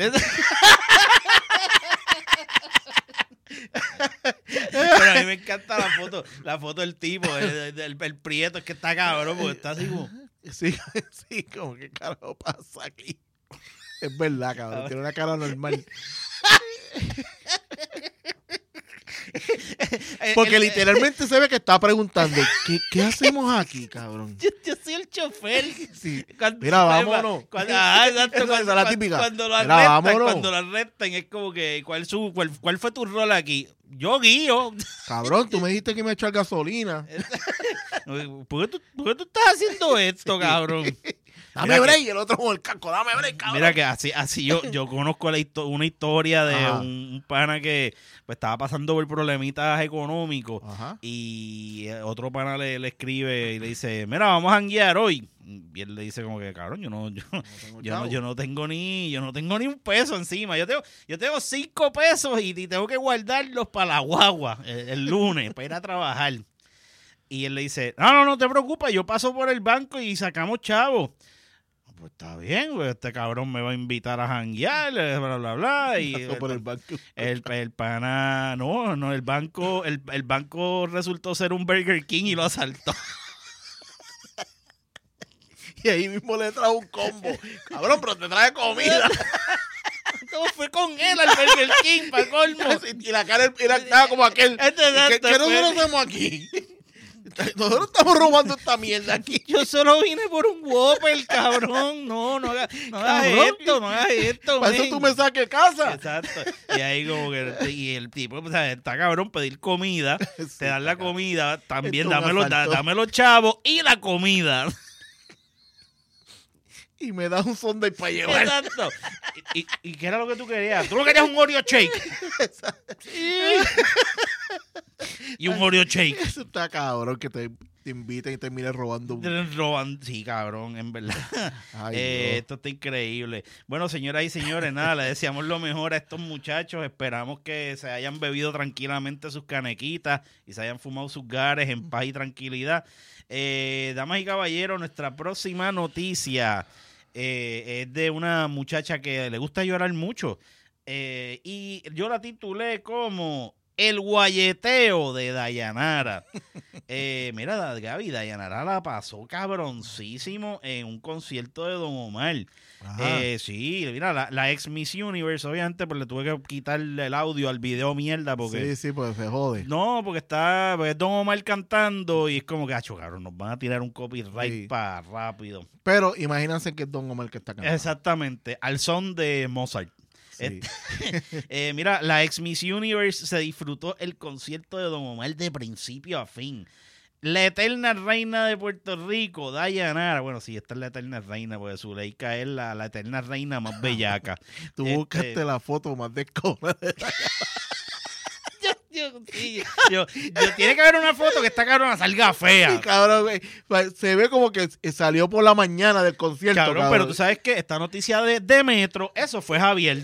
A: Pero a mí me encanta la foto, la foto del tipo, el, el, el prieto, es que está cabrón, porque está así como...
B: Sí, sí, como que carajo pasa aquí. Es verdad, cabrón. Tiene una cara normal. Porque
A: El-
B: literalmente se ve que está preguntando, ¿qué, qué hacemos aquí, cabrón?
A: Yo, yo soy el chofer.
B: Sí.
A: Cuando-
B: Mira,
A: cuando-
B: vámonos.
A: Cuando, ah, exacto,
B: Esa-
A: cuando,
B: esa es la
A: cuando-
B: típica.
A: Cuando lo
B: Mira,
A: arrestan,
B: vámonos.
A: cuando lo arrestan, es como que, ¿cuál, su, cuál, ¿cuál fue tu rol aquí? Yo guío.
B: Cabrón, tú me dijiste que me echar gasolina.
A: ¿Por qué, tú, ¿Por qué tú estás haciendo esto, cabrón?
B: Dame
A: Mira
B: break. Y el otro con el casco, dame break, cabrón.
A: Mira que así, así yo, yo conozco la histo- una historia de
B: Ajá.
A: un, un pana que pues, estaba pasando por problemitas económicos.
B: Ajá.
A: Y eh, otro pana le, le escribe y le dice, mira, vamos a janguear hoy. Y él le dice como que, cabrón, yo no, yo,
B: tengo
A: yo no,
B: chavo.
A: yo no tengo ni, yo no tengo ni un peso encima. Yo tengo, yo tengo cinco pesos y, y tengo que guardarlos para la guagua el, el lunes para ir a trabajar. Y él le dice, no, no, no te preocupes, yo paso por el banco y sacamos chavos. pues está bien, pues este cabrón me va a invitar a janguear, eh, bla, bla, bla. Y
B: Pasó por el banco.
A: el, el pana, no, no, el banco, el, el banco resultó ser un Burger King y lo asaltó.
B: Y ahí mismo le trajo un combo. Cabrón, pero te trae comida.
A: ¿Cómo fue con él al Burger King, pa' colmo?
B: Y la cara era, estaba como aquel.
A: Este,
B: ¿Qué,
A: este,
B: qué nosotros
A: pues.
B: hacemos aquí? Nosotros estamos robando esta mierda aquí.
A: Yo solo vine por un Whopper, cabrón. No, no hagas, no hagas
B: Cabrón.
A: esto, no hagas esto.
B: Para eso
A: men.
B: tú me saques casa.
A: Exacto. Y ahí como que y el tipo, o sea, está cabrón pedir comida,
B: Sí,
A: te dan la
B: está cabrón.
A: comida, también
B: Esto es un
A: dame los, da-
B: asalto.
A: dame los chavos y la comida.
B: Y me das un Sunday para llevar.
A: Exacto. ¿Y, y, y qué era lo que tú querías? Tú lo querías un Oreo shake. Sí. Y un Oreo shake.
B: Eso está cabrón que te, te inviten y termines robando un...
A: Roban, sí, cabrón, en verdad.
B: Ay,
A: Eh,
B: Dios.
A: esto está increíble. Bueno, señoras y señores, nada, le deseamos lo mejor a estos muchachos. Esperamos que se hayan bebido tranquilamente sus canequitas y se hayan fumado sus gares en paz y tranquilidad. Eh, damas y caballeros, nuestra próxima noticia eh, es de una muchacha que le gusta llorar mucho. Eh, y yo la titulé como El guayeteo de Dayanara. Eh, mira, Gaby, Dayanara la pasó cabroncísimo en un concierto de Don Omar.
B: Ajá.
A: Eh, sí, mira, la, la ex Miss Universe, obviamente, pues le tuve que quitarle el audio al video mierda porque...
B: Sí, sí, pues se jode.
A: No, porque está porque es Don Omar cantando y es como que, acho, cabrón, nos van a tirar un copyright
B: Sí.
A: para rápido.
B: Pero imagínense que es Don Omar que está cantando.
A: Exactamente, al son de Mozart.
B: Sí.
A: Eh, mira, la ex Miss Universe se disfrutó el concierto de Don Omar de principio a fin. La eterna reina de Puerto Rico, Dayanara. Bueno, sí, esta es la eterna reina, porque Zuleika es la, la eterna reina más bellaca.
B: Tú
A: Este-
B: buscaste la foto más de cómoda.
A: yo, sí, yo- yo- tiene que haber una foto que esta cabrona salga fea.
B: Cabrón, güey. Se ve como que salió por la mañana del concierto.
A: Cabrón,
B: cabrón.
A: pero tú sabes que esta noticia de, de Metro, eso fue Javier.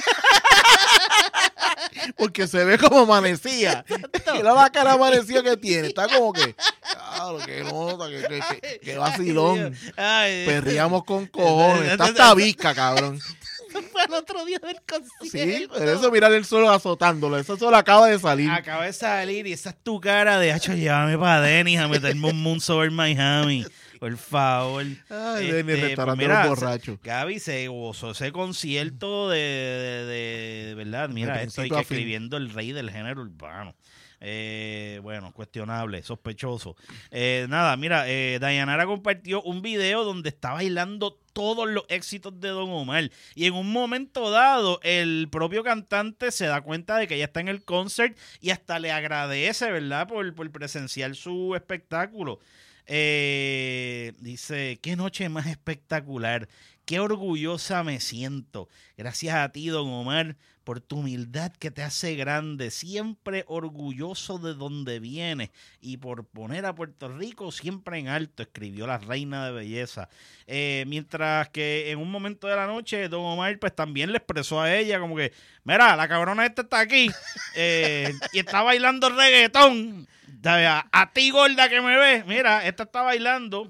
B: Porque se ve como amanecía. Y la cara amanecida que tiene. Está como que. Claro, que nota, que, que, que, que vacilón.
A: Ay,
B: Perreamos con cojones. Está hasta visca, cabrón.
A: eso fue el otro día del concierto.
B: Sí, pero eso mirar el sol azotándolo. Eso solo acaba de salir.
A: Acaba de salir y esa es tu cara de, hacho, llévame para Dennis a meterme un Moon Over Miami. Por favor.
B: Ay,
A: Este,
B: Denny, el restaurante
A: pues mira,
B: de los borrachos.
A: Gaby se gozó ese concierto de, de, de- de verdad. Mira,
B: De
A: estoy
B: principio a fin.
A: escribiendo el rey del género urbano. Eh, bueno, cuestionable, sospechoso. Eh, nada, mira, eh, Dayanara compartió un video donde está bailando todos los éxitos de Don Omar. Y en un momento dado, el propio cantante se da cuenta de que ella está en el concert y hasta le agradece, ¿verdad?, por, por presenciar su espectáculo. Eh, dice, qué noche más espectacular, qué orgullosa me siento. Gracias a ti, Don Omar, por tu humildad que te hace grande, siempre orgulloso de donde vienes y por poner a Puerto Rico siempre en alto, escribió la reina de belleza. Eh, mientras que en un momento de la noche, Don Omar pues también le expresó a ella como que, mira, la cabrona esta está aquí eh, y está bailando reggaetón. A, a ti, gorda, que me ves, mira, esta está bailando.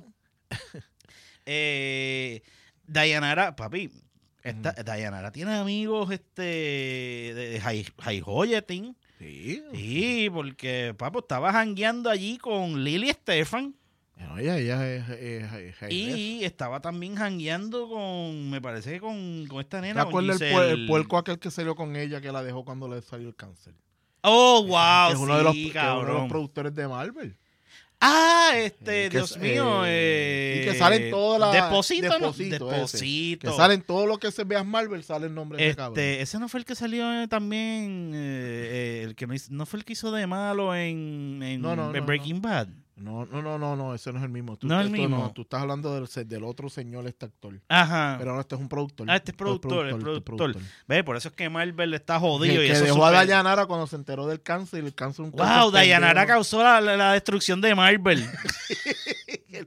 A: Eh, Dayanara, papi, esta,
B: Mm.
A: Dayanara tiene amigos este de High, High Hoyeting.
B: Sí.
A: Sí, porque, papo, estaba jangueando allí con Lily Estefan
B: Bueno, ella, ella es. es- es- es-
A: y estaba también jangueando con, me parece que con, con esta
B: ¿Te
A: nena. con
B: acuerdas el,
A: Giselle.
B: puer- el puerco aquel que salió con ella que la dejó cuando le salió el cáncer?
A: Oh, wow,
B: que es uno,
A: sí,
B: de los, que es uno de
A: cabrón.
B: los productores de Marvel.
A: Ah, este,
B: Eh, que
A: Dios
B: es,
A: mío.
B: eh,
A: Eh,
B: y que salen todas las.
A: Deposito, ¿no?
B: Deposito, ese.
A: Deposito.
B: Que salen todo lo que se vea en Marvel, sale el nombre de ese cabrón.
A: Este, ese no fue el que salió eh, también, eh, eh, el que no, hizo- no fue el que hizo de malo en, en,
B: No, no,
A: en
B: no,
A: Breaking Bad.
B: No, no, no, no, no, ese no es el mismo. Tú,
A: No es el
B: tú-
A: mismo.
B: no, tú estás hablando del, se- del otro señor, este actor.
A: Ajá.
B: Pero no, este es un productor.
A: Ah, este es
B: Este
A: productor, es
B: este
A: productor. Ve, por eso es que Marvel está jodido.
B: Que,
A: y
B: que
A: eso
B: dejó a
A: super-
B: Dayanara cuando se enteró del cáncer y el cáncer un
A: Wow,
B: cáncer
A: Dayanara
B: pendejo.
A: causó la, la- la destrucción de Marvel.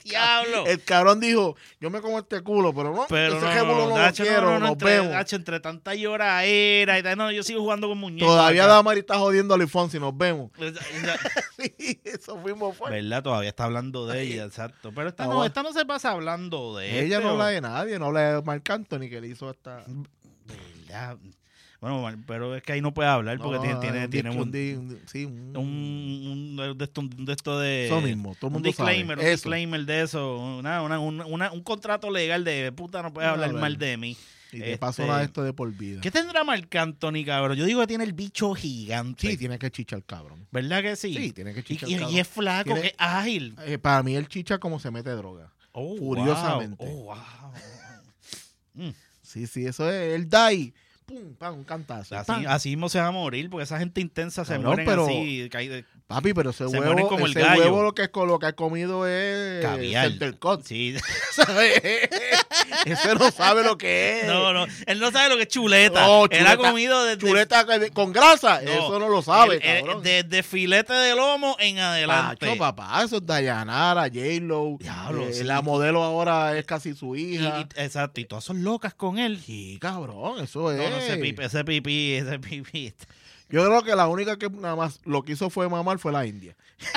A: Diablo.
B: El cabrón dijo, yo me como este culo, pero no,
A: Pero
B: ese
A: no,
B: jebulo no,
A: Nacho,
B: lo quiero,
A: no, no,
B: nos
A: entre,
B: vemos.
A: Nacho, entre tanta lloradera y tal, no, yo sigo jugando con muñecos.
B: Todavía
A: acá.
B: Damari está jodiendo a Lifonsi, nos vemos.
A: Esa- esa-
B: Sí, eso fuimos fuerte.
A: ¿Verdad? Todavía está hablando de ella, exacto. Pero esta
B: No,
A: no, esta no se pasa hablando de
B: Ella
A: este,
B: no
A: o-
B: habla de nadie, no habla de Marc Anthony que le hizo esta...
A: ¿Verdad? Bueno, mal- pero es que ahí no puede hablar porque
B: No,
A: tiene,
B: no,
A: tiene,
B: un
A: tiene
B: disc-
A: un,
B: un di- un di- sí, un-
A: un, un de esto, de esto de...
B: Eso mismo, todo el
A: un
B: mundo
A: disclaimer,
B: sabe.
A: un
B: Eso.
A: disclaimer de eso, una, una, una- una- un contrato legal de puta, no puedes
B: No,
A: hablar
B: no,
A: mal
B: no.
A: de mí.
B: Y te
A: Este,
B: paso nada de esto de por vida.
A: ¿Qué tendrá Marc Anthony, cabrón? Yo digo que tiene el bicho gigante.
B: Sí, tiene que chichar, cabrón.
A: ¿Verdad que sí?
B: Sí, tiene que
A: y,
B: chichar,
A: y-
B: cabrón.
A: y es flaco,
B: Tiene-
A: que es ágil.
B: Eh, para mí el chicha como se mete droga.
A: Oh,
B: Furiosamente.
A: wow. Oh, wow. Mm.
B: Sí, sí, eso es el DAI. Pum, pam, un cantazo.
A: Así,
B: Pam.
A: así mismo se va a morir, porque esa gente intensa se
B: Cabrón,
A: mueren
B: pero-
A: así. caí de-
B: Papi, pero ese
A: Se mueren
B: huevo,
A: como el
B: ese
A: gallo.
B: huevo lo que, es, con lo que ha comido es
A: Caviar.
B: Center Cut,
A: Sí.
B: ¿sabes? Ese no sabe lo que es.
A: No, no. Él no sabe lo que es chuleta.
B: No,
A: Él ha
B: chuleta-
A: comido desde.
B: Chuleta que- con grasa,
A: No,
B: eso no lo sabe,
A: él- él-
B: cabrón.
A: Desde filete de lomo en adelante.
B: Pacho, papá, eso es Dayanara, J-Lo.
A: Diablo,
B: eh,
A: sí.
B: La modelo ahora es casi su
A: Y-
B: hija.
A: y- exacto. Y todas son locas con él.
B: Sí, cabrón, eso es.
A: No, no, ese pipí, ese pipí, ese pipí.
B: Yo creo que la única que nada más lo que hizo fue mamar fue la India.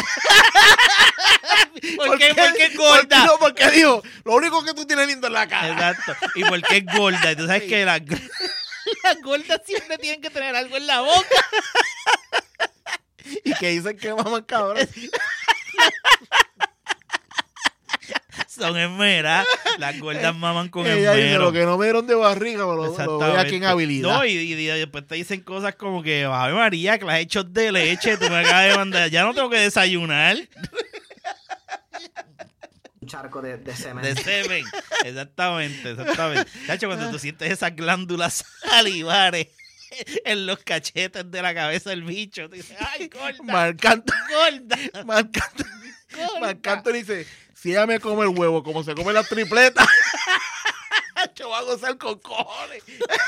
A: ¿Por qué? Porque es
B: Porque,
A: gorda.
B: no, porque dijo, lo único que tú tienes lindo es la cara.
A: Exacto. Y porque es gorda. Y tú sabes que las, las gordas siempre tienen que tener algo en la boca.
B: Y que dicen que maman cabrón.
A: Son esmeras. Las gordas maman con
B: Ella dice,
A: esmero.
B: lo que no me dieron de barriga, pero lo, lo doy aquí en habilidad.
A: No, y, y- y después te dicen cosas como que, Ave María, que las he hecho de leche, tú me acabas de mandar, ya no tengo que desayunar.
C: Un charco de, de
A: De
C: semen.
A: semen. Exactamente, exactamente. Cacho, cuando tú sientes esas glándulas salivares en los cachetes de la cabeza del bicho, tú dices, ay, gorda,
B: Marc Anthony,
A: gorda,
B: Marc Anthony,
A: gorda.
B: Marc Anthony dice, si ella me come el huevo como se come las tripletas, yo voy a gozar con cojones.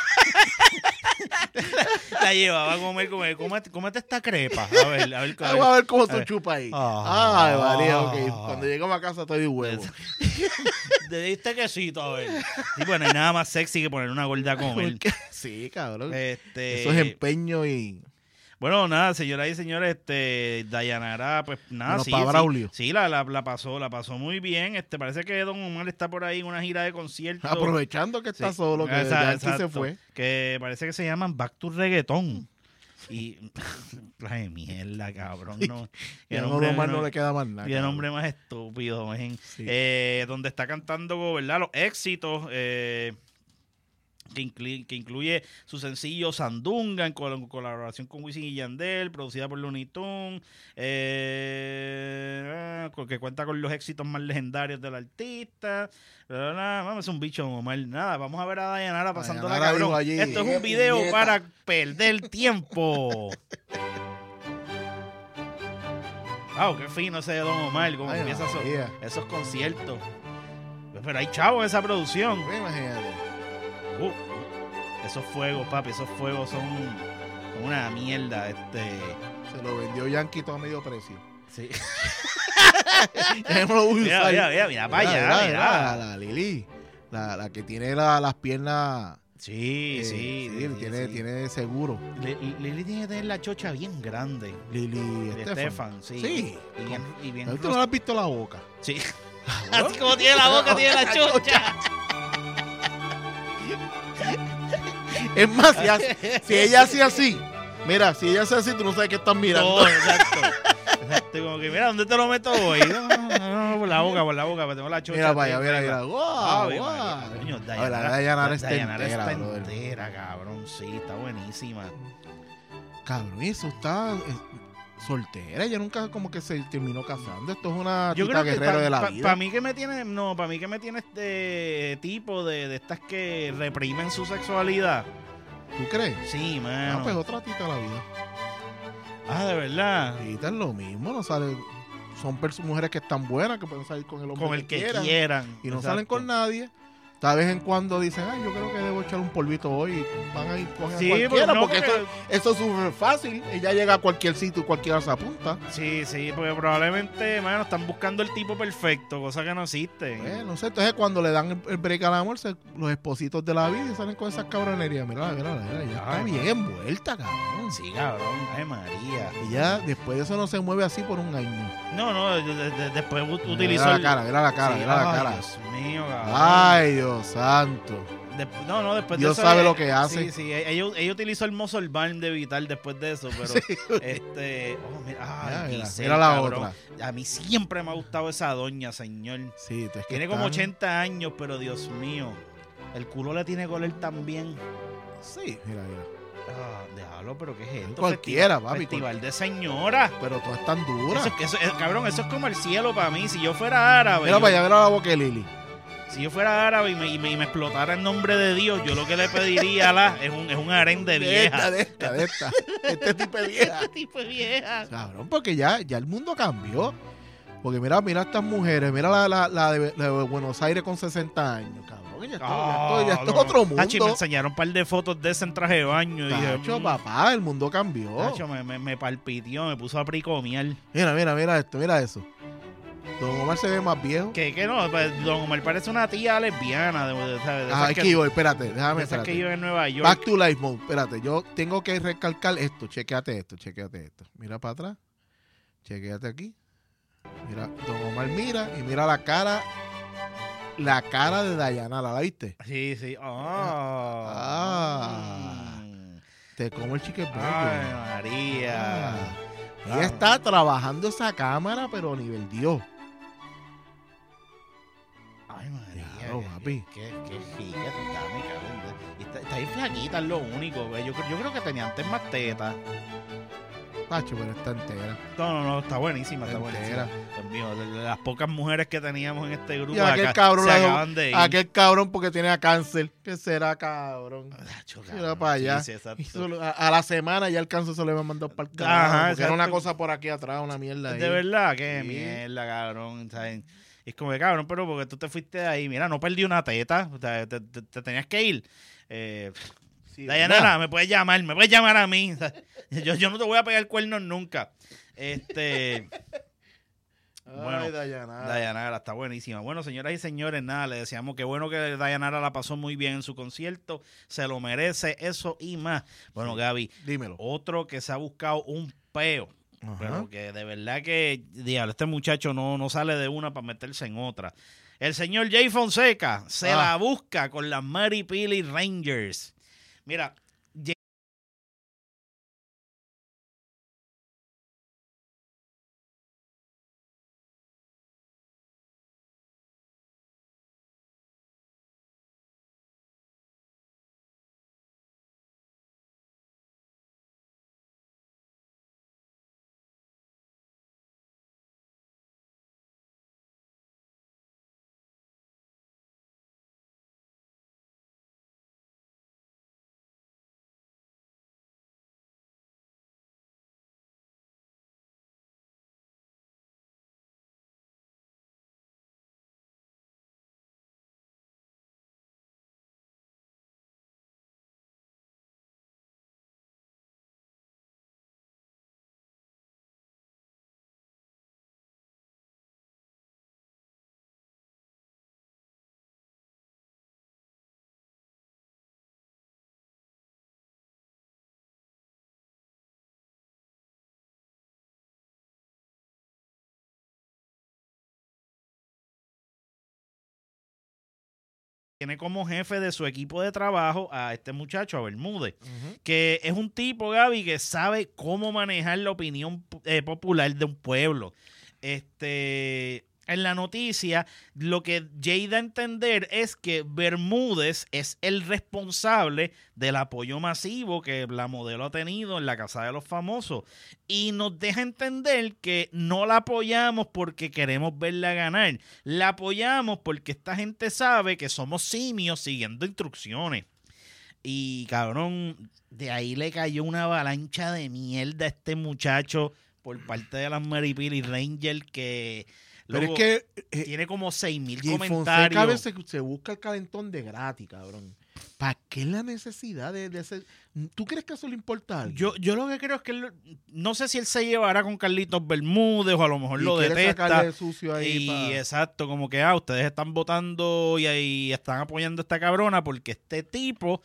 A: La llevaba a comer, comer, cómete, cómete esta crepa. A ver, a ver.
B: Vamos a ver cómo
A: A
B: se
A: ver.
B: chupa ahí.
A: Ah.
B: Ay, María, ok. Cuando lleguemos a casa estoy de huevo.
A: De este quesito, a ver. Sí, bueno, hay nada más sexy que poner una gorda a comer.
B: Porque- Sí, cabrón.
A: Este,
B: Eso es empeño y...
A: Bueno, nada, señoras y señores, este, Dayanara, pues nada,
B: Bueno,
A: sí,
B: pa'
A: sí,
B: Braulio.
A: sí, la, la, la pasó, la pasó muy bien. Este, parece que Don Omar está por ahí en una gira de conciertos.
B: Aprovechando que está
A: Sí,
B: solo, que
A: esa-
B: Yankee se
A: exacto,
B: fue.
A: Que parece que se llaman Back to Reggaeton. Y, ay, mierda, cabrón, no.
B: Y a
A: Qué
B: Don
A: nombre-
B: Omar no le queda más nada.
A: Qué
B: cabrón.
A: nombre más estúpido, men.
B: Sí.
A: Eh, donde está cantando, ¿verdad? Los éxitos, eh, que, incluye, que incluye su sencillo Sandunga en col- colaboración con Wisin y Yandel, producida por Looney Tunes, eh, que cuenta con los éxitos más legendarios del artista. Bla, bla, bla. Vamos, es un bicho, Omar. Nada, vamos a ver a Dayanara pasando la
B: Dayanara dijo
A: cabrón.
B: allí,
A: Esto es
B: "Qué
A: un video
C: puñeta".
A: para perder tiempo. Wow, qué fino ese de Don Omar, cómo
B: Ay,
A: empieza esos,
B: María.
A: esos conciertos. Pero hay chavos en esa producción.
B: Pues imagínate.
A: Uh, esos fuegos, papi, esos fuegos son una mierda. Este,
B: Se lo vendió Yankee todo a medio precio.
A: sí.
B: Dejémoslo
A: Mira,
B: usar.
A: mira, mira, mira para allá,
B: mira,
A: mira.
B: La, la Lili, la, la que tiene la- las piernas.
A: Sí,
B: eh,
A: sí, sí,
B: tiene,
A: sí.
B: tiene seguro.
A: Li- Lili tiene que tener la chocha bien grande.
B: Lili
A: De
B: Estefan.
A: Estefan, sí.
B: Sí.
A: Y bien, y bien
B: ¿Tú no le has visto la boca?
A: Sí. Así como tiene la boca, tiene la chocha.
B: Es más, si, hace- si ella hace así, mira, si ella hace así, tú no sabes qué están mirando.
A: No, exacto. Exacto, como que mira, ¿dónde te lo meto hoy? No, no, no, no, por la boca, por la boca, porque tengo la chocha.
B: Mira para allá,
A: aquí
B: mira,
A: arriba.
B: mira. Guau,
A: Ave
B: guau.
A: María, coño,
B: Ahora,
A: Dayanara,
B: Dayanara está
A: Dayanara
B: entera,
A: está
B: brother.
A: entera, cabrón, sí, está buenísima.
B: Cabrón, eso está eh, soltera. Ella nunca como que se terminó casando. Esto es una
A: Yo
B: tita
A: creo que
B: guerrera de la
A: para
B: vida.
A: mí que me tiene, no, para mí que me tiene este tipo de, de estas que reprimen su sexualidad.
B: ¿Tú crees?
A: Sí,
B: Ah,
A: mano.
B: pues otra tita de la vida.
A: Ah, de verdad.
B: Tita es lo mismo, no sale. Son perso- mujeres que están buenas, que pueden salir con el hombre
A: Con el que
B: quieran,
A: quieran.
B: y no
A: Exacto.
B: salen con nadie. De vez en cuando dicen, ay, yo creo que debo echar un polvito hoy. Y van a ir cogen
A: Sí,
B: a cualquiera,
A: pero no,
B: porque,
A: porque-
B: Eso, eso es súper fácil. Ella llega a cualquier sitio y cualquiera se apunta.
A: Sí, sí, porque probablemente, mano, están buscando el tipo perfecto, cosa que no existe.
B: Eh, no sé, entonces cuando le dan el, el break al amor, se- los espositos de la vida y salen con esas cabronerías. Mira, mira, mira, ella está
A: Ay,
B: bien envuelta, cabrón.
A: Sí, cabrón, ay María.
B: Ella después de eso no se mueve así por un año.
A: No, no, de- de- de- después ut- utilizó
B: Mira la
A: el-
B: cara, mira la cara,
A: Sí,
B: mira la
A: ay,
B: cara.
A: Dios mío, cabrón.
B: Ay, Dios santo.
A: De- no, no, después
B: Dios
A: de eso.
B: sabe
A: eh,
B: lo que hace.
A: Sí, sí, ella, ella utilizó el muscle balm de Vital después de eso, pero.
B: Sí.
A: Este. Oh, mira, ay,
B: Mira, mira,
A: Giselle,
B: mira la
A: cabrón.
B: otra.
A: A mí siempre me ha gustado esa doña, señor.
B: Sí, tú es que
A: Tiene como
B: están-
A: ochenta años, pero Dios mío. El culo le tiene color también.
B: Sí, mira, mira.
A: Ah, déjalo, pero ¿qué es esto?
B: Cualquiera,
A: Festival-
B: papi,
A: Festival de señora.
B: Pero tú es tan dura.
A: Eso, es que eso- eh, cabrón, eso es como el cielo para mí. Si yo fuera árabe.
B: Mira
A: yo-
B: para allá, mira la boca de Lili.
A: Si yo fuera árabe y me, y me, y me explotara el nombre de Dios, yo lo que le pediría a la es un, es un harén de
B: De esta,
A: vieja.
B: de esta, de esta. Este tipo de vieja.
A: Este tipo de vieja.
B: Cabrón, porque ya, ya el mundo cambió. Porque mira, mira estas mujeres, mira la, la, la, de, la de Buenos Aires con sesenta años, cabrón. Ya esto, ya esto- ya esto es otro mundo.
A: Tachi, me enseñaron un par de fotos de ese en traje de baño. Y dije,
B: Tacho,
A: mm,
B: papá, el mundo cambió.
A: Tacho, me, me, me palpitió, me puso a pricomiar.
B: Mira, mira, mira esto, mira eso. Don Omar se ve más viejo.
A: Que, que no, pues, Don Omar parece una tía lesbiana. De, de, ¿sabes? De
B: Ah,
A: esas
B: aquí
A: que,
B: voy, espérate,
A: de
B: déjame,
A: esas que
B: espérate.
A: viven en Nueva York.
B: Back to life mode, espérate, yo tengo que recalcar esto, chequeate esto, chequeate esto. Mira para atrás, chequeate aquí. Mira, Don Omar mira y mira la cara, la cara de Dayanara, ¿la viste?
A: Sí, sí. Ah.
B: Ah.
A: Mm.
B: Te como el chicken
A: Ay, María.
B: Ah. Ella está trabajando esa cámara, pero a nivel Dios.
A: Ay, María.
B: Claro,
A: qué-
B: papi.
A: Qué, qué giga está, me cago en Dios. Y Está, está bien flaquita, es lo único. Güey. Yo, creo- yo creo que tenía antes más tetas.
B: Pacho, pero está entera.
A: No, no, no, está buenísima, está
B: Entera.
A: buenísima. Dios mío, de- de las pocas mujeres que teníamos en este grupo
B: Y aquel
A: acá,
B: cabrón,
A: se
B: la-
A: acaban de ir.
B: aquel cabrón porque tenía cáncer. ¿Qué será, cabrón?
A: Acho,
B: Mira
A: cabrón,
B: para allá.
A: sí, sí, exacto.
B: Y solo- a, a la semana ya el cáncer se le va a mandar para el carajo.
A: Ajá,
B: Porque era una
A: exacto.
B: cosa por aquí atrás, una mierda ahí.
A: De verdad, qué
B: Sí.
A: mierda, cabrón. ¿Saben? Y es como que, cabrón, pero porque tú te fuiste de ahí. Mira, no perdí una teta. O sea, te, te- te tenías que ir. Eh,
B: Sí,
A: Dayanara,
B: ¿verdad?
A: me puedes llamar, me puedes llamar a mí. O sea, yo, yo no te voy a pegar cuernos nunca. Este. Bueno,
B: Ay, Dayanara.
A: Dayanara está buenísima. Bueno, señoras y señores, nada, le deseamos que bueno que Dayanara la pasó muy bien en su concierto. Se lo merece, eso y más. Bueno,
B: Sí.
A: Gaby,
B: Dímelo.
A: otro que se ha buscado un peo.
B: Ajá.
A: Pero que de verdad que, diablo, este muchacho no, no sale de una para meterse en otra. El señor Jay Fonseca se
B: Ah.
A: la busca con las Mary Pili Rangers. Mira, Jay- tiene como jefe de su equipo de trabajo a este muchacho, a Bermúdez,
B: Ujú.
A: que es un tipo, Gaby, que sabe cómo manejar la opinión eh, popular de un pueblo. Este, en la noticia, lo que Jay da a entender es que Bermúdez es el responsable del apoyo masivo que la modelo ha tenido en la Casa de los Famosos. Y nos deja entender que no la apoyamos porque queremos verla ganar. La apoyamos porque esta gente sabe que somos simios siguiendo instrucciones. Y cabrón, de ahí le cayó una avalancha de mierda a este muchacho por parte de las Mary Pili Rangers que
B: Pero
A: Luego,
B: es que eh,
A: tiene como seis mil
B: Jay Fonseca
A: comentarios.
B: a veces se busca el calentón de gratis, cabrón. ¿Para qué la necesidad de, de hacer? ¿Tú crees que eso le importa a alguien?
A: Yo, yo lo que creo es que él, no sé si él se llevará con Carlitos Bermúdez o a lo mejor
B: Y
A: lo
B: quiere
A: detesta.
B: sacarle sucio ahí
A: Y
B: pa-
A: exacto, como que ah, ustedes están votando y ahí están apoyando a esta cabrona porque este tipo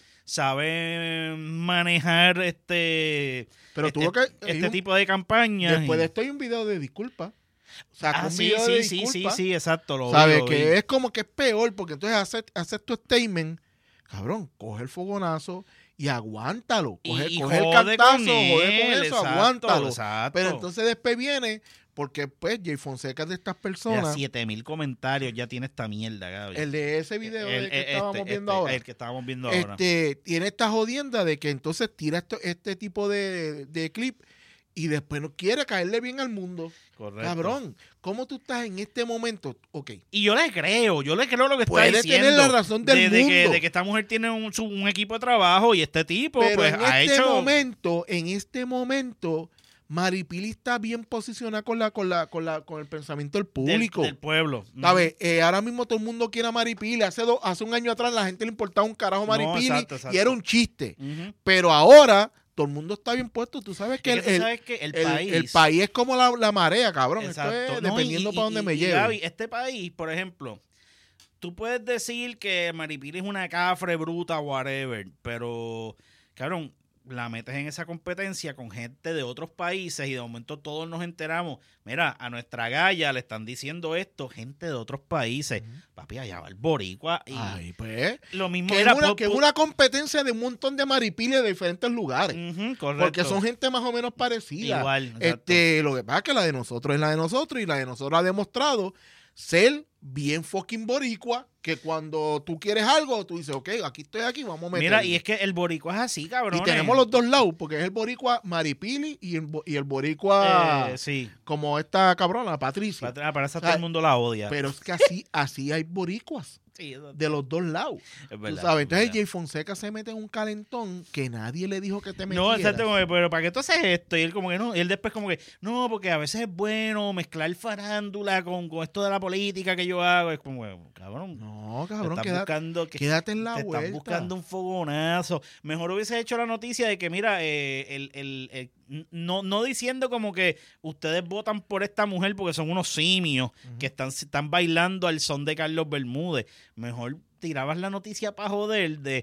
A: sabe manejar este,
B: Pero
A: este,
B: tuvo que... hay
A: este
B: un-
A: tipo de campañas.
B: Después
A: y-
B: de esto hay un video de disculpa. Sacó
A: ah,
B: un
A: sí,
B: video
A: sí,
B: de
A: sí, sí,
B: disculpa.
A: sí, exacto. Lo vi,
B: ¿Sabes?
A: lo vi.
B: Que es como que es peor, porque entonces hace, hace tu statement, cabrón, coge el fogonazo y aguántalo.
A: Y-
B: Coge,
A: y
B: coge el
A: jode
B: cantazo,
A: con
B: jode con
A: él,
B: eso,
A: exacto,
B: aguántalo.
A: exacto.
B: Pero entonces después viene, porque pues Jay Fonseca es de estas
A: Ya
B: personas,
A: siete mil comentarios ya tiene esta mierda, Gaby.
B: el de ese video
A: El-
B: de que
A: el-
B: estábamos
A: este,
B: viendo
A: este,
B: ahora.
A: El que estábamos viendo ahora.
B: Este, tiene esta jodienda de que entonces tira esto, este tipo de, de clip y después no quiere caerle bien al mundo.
A: Correcto.
B: Cabrón, ¿cómo tú estás en este momento? Ok,
A: Y yo le creo, yo le creo lo que está
B: puede
A: diciendo.
B: tener la razón del
A: de, de que,
B: mundo.
A: de que esta mujer tiene un, su- un equipo de trabajo y este tipo
B: pero
A: pues
B: en
A: ha
B: este
A: hecho...
B: momento, en este momento, Maripili está bien posicionada con la, con la, con la, con el pensamiento del
A: del,
B: público.
A: del pueblo.
B: ¿Sabes? Eh, ahora mismo todo el mundo quiere a Maripili. Hace, do- hace un año atrás la gente le importaba un carajo a
A: No,
B: Maripili
A: exacto, exacto.
B: y era un chiste.
A: Ujú.
B: Pero ahora todo el mundo está bien puesto. Tú sabes que,
A: Es
B: el,
A: que tú
B: el-
A: sabes que el,
B: el-
A: país...
B: el país es como la, la marea, cabrón. Esto
A: Exacto.
B: es
A: No,
B: dependiendo
A: y-
B: para dónde
A: y-
B: me
A: y,
B: lleve.
A: Gaby, este país, por ejemplo, tú puedes decir que Maripili es una cafre, bruta, whatever, pero, cabrón, la metes en esa competencia con gente de otros países y de momento todos nos enteramos, mira, a nuestra galla le están diciendo esto gente de otros países.
B: Ujú.
A: Papi, allá va el boricua y
B: Ay, pues.
A: lo mismo
B: Que es,
A: era...
B: una,
A: po-
B: que es
A: po-
B: una competencia de un montón de Maripili de diferentes lugares.
A: Ujú, correcto.
B: Porque son gente más o menos parecida.
A: Igual, exacto.
B: Este, lo que pasa es que la de nosotros es la de nosotros y la de nosotros ha demostrado ser bien fucking boricua, que cuando tú quieres algo, tú dices, ok, aquí estoy aquí, vamos a meter.
A: Mira, y es que el boricua es así, cabrón.
B: Y tenemos los dos lados, porque es el boricua Maripili y el, bo- y el boricua
A: Eh, sí,
B: como esta cabrona, Patricia.
A: para, para eso
B: O
A: todo
B: sea,
A: el mundo la odia.
B: Pero es que así, así hay boricuas
A: Sí, eso-
B: de los dos lados.
A: es
B: Tú
A: verdad,
B: sabes,
A: es
B: entonces
A: verdad.
B: Jay Fonseca se mete en un calentón que nadie le dijo que te metieras.
A: No, exacto, como que, pero ¿para qué tú haces esto? Y él como que no, y él después como que, no, porque a veces es bueno mezclar farándula con, con esto de la política que yo hago. Es como, que, cabrón,
B: No,
A: te
B: cabrón,
A: estás
B: queda-
A: buscando, que,
B: quédate en la
A: te
B: vuelta.
A: estás buscando un fogonazo. Mejor hubiese hecho la noticia de que, mira, eh, el, el, el- no, no diciendo como que ustedes votan por esta mujer porque son unos simios
B: Ujú.
A: que están, están bailando al son de Carlos Bermúdez. Mejor tirabas la noticia para joder de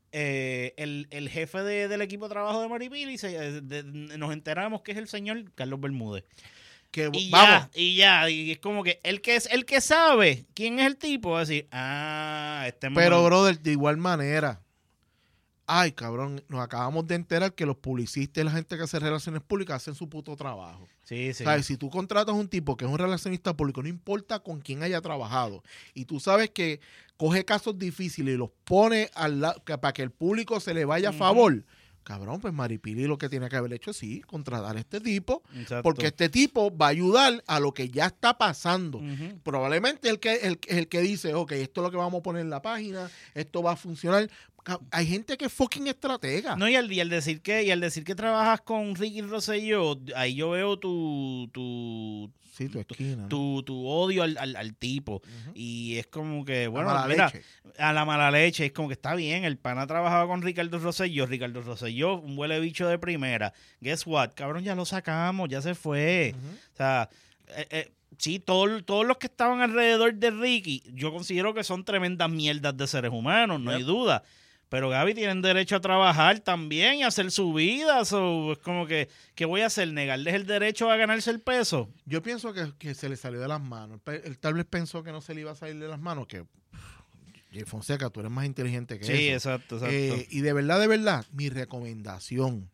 A: eh, el, el jefe de- del equipo de trabajo de Maripili y se- eh, de- nos enteramos que es el señor Carlos Bermúdez.
B: Que,
A: Y
B: vamos,
A: ya, y ya, y es como que el que es el que sabe quién es el tipo va a decir, ah, este
B: pero
A: mamón-
B: brother, de igual manera. Ay, cabrón, nos acabamos de enterar que los publicistas y la gente que hace relaciones públicas hacen su puto trabajo.
A: Sí, sí.
B: ¿Sabes? Si tú contratas a un tipo que es un relacionista público, no importa con quién haya trabajado, y tú sabes que coge casos difíciles y los pone al lado, que para que el público se le vaya a
A: Ujú.
B: favor, cabrón, pues Maripili lo que tiene que haber hecho es sí, contratar a este tipo,
A: Exacto.
B: porque este tipo va a ayudar a lo que ya está pasando.
A: Ujú.
B: Probablemente el que, el, el que dice, ok, esto es lo que vamos a poner en la página, esto va a funcionar. Ca- Hay gente que es fucking estratega.
A: No, y al, y al decir que, y al decir que trabajas con Ricky Rosselló, ahí yo veo tu, tu,
B: Sí, tu esquina. ¿no?
A: tu, tu odio al, al, al tipo.
B: Ujú.
A: Y es como que,
B: La
A: bueno,
B: mala
A: mira,
B: leche.
A: a la mala leche, es como que está bien, el pana trabajaba con Ricardo Rosselló, Ricardo Rosselló, un huele bicho de primera. Guess what, cabrón, ya lo sacamos, ya se fue.
B: Ujú.
A: O sea, eh, eh, sí, todo- todos los que estaban alrededor de Ricky, yo considero que son tremendas mierdas de seres humanos, no hay
B: Yep.
A: duda. Pero Gaby tienen derecho a trabajar también y a hacer su vida. So, es como que, ¿qué voy a hacer? ¿Negarles el derecho a ganarse el peso?
B: Yo pienso que, que se le salió de las manos. Él, él tal vez pensó que no se le iba a salir de las manos, que Jay Fonseca, tú eres más inteligente que
A: Sí,
B: eso.
A: exacto, exacto.
B: Eh, y de verdad, de verdad, mi recomendación,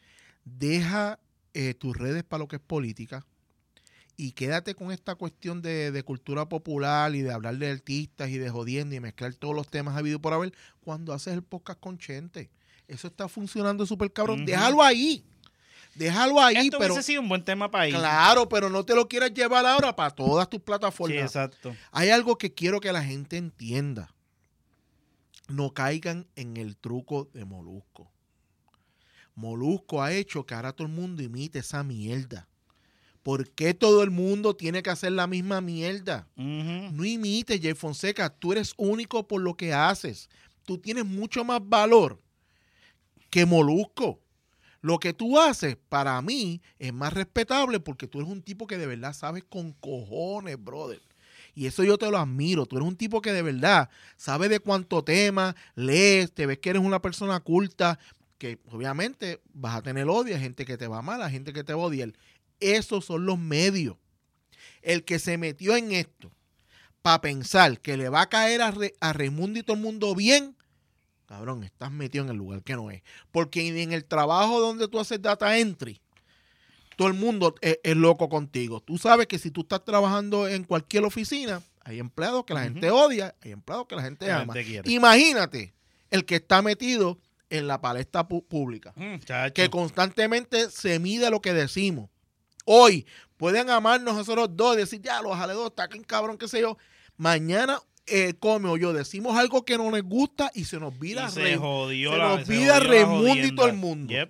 B: deja eh, tus redes para lo que es política y quédate con esta cuestión de, de cultura popular y de hablar de artistas y de jodiendo y mezclar todos los temas habido por haber cuando haces el podcast con Chente. Eso está funcionando súper cabrón.
A: Ujú.
B: Déjalo ahí. Déjalo ahí,
A: Esto
B: pero...
A: hubiese sido un buen tema para ir.
B: Claro, pero no te lo quieras llevar ahora para todas tus
A: Sí,
B: plataformas.
A: exacto.
B: Hay algo que quiero que la gente entienda. No caigan en el truco de Molusco. Molusco ha hecho que ahora todo el mundo imite esa mierda. ¿Por qué todo el mundo tiene que hacer la misma mierda?
A: Uh-huh.
B: No imites, Jay Fonseca. Tú eres único por lo que haces. Tú tienes mucho más valor que Molusco. Lo que tú haces, para mí, es más respetable porque tú eres un tipo que de verdad sabes con cojones, brother. Y eso yo te lo admiro. Tú eres un tipo que de verdad sabe de cuánto tema, lees, te ves que eres una persona culta, que obviamente vas a tener odio, hay gente que te va mal, hay gente que te va a odiar. Esos son los medios. El que se metió en esto para pensar que le va a caer a, Re, a Raimundo y todo el mundo bien, cabrón, estás metido en el lugar que no es. Porque en el trabajo donde tú haces data entry, todo el mundo es, es loco contigo. Tú sabes que si tú estás trabajando en cualquier oficina, hay empleados que la uh-huh. gente odia, hay empleados que la gente la ama. Gente Imagínate el que está metido en la palestra pu- pública, mm, que constantemente se mide lo que decimos. Hoy pueden amarnos nosotros dos, decir, ya, los jaledos, está aquí, cabrón, qué sé yo. Mañana, eh, come o yo, decimos algo que no nos gusta y se nos vira,
A: se
B: re,
A: jodió
B: se
A: la,
B: nos vira Raimundo y todo el mundo.
A: Yep.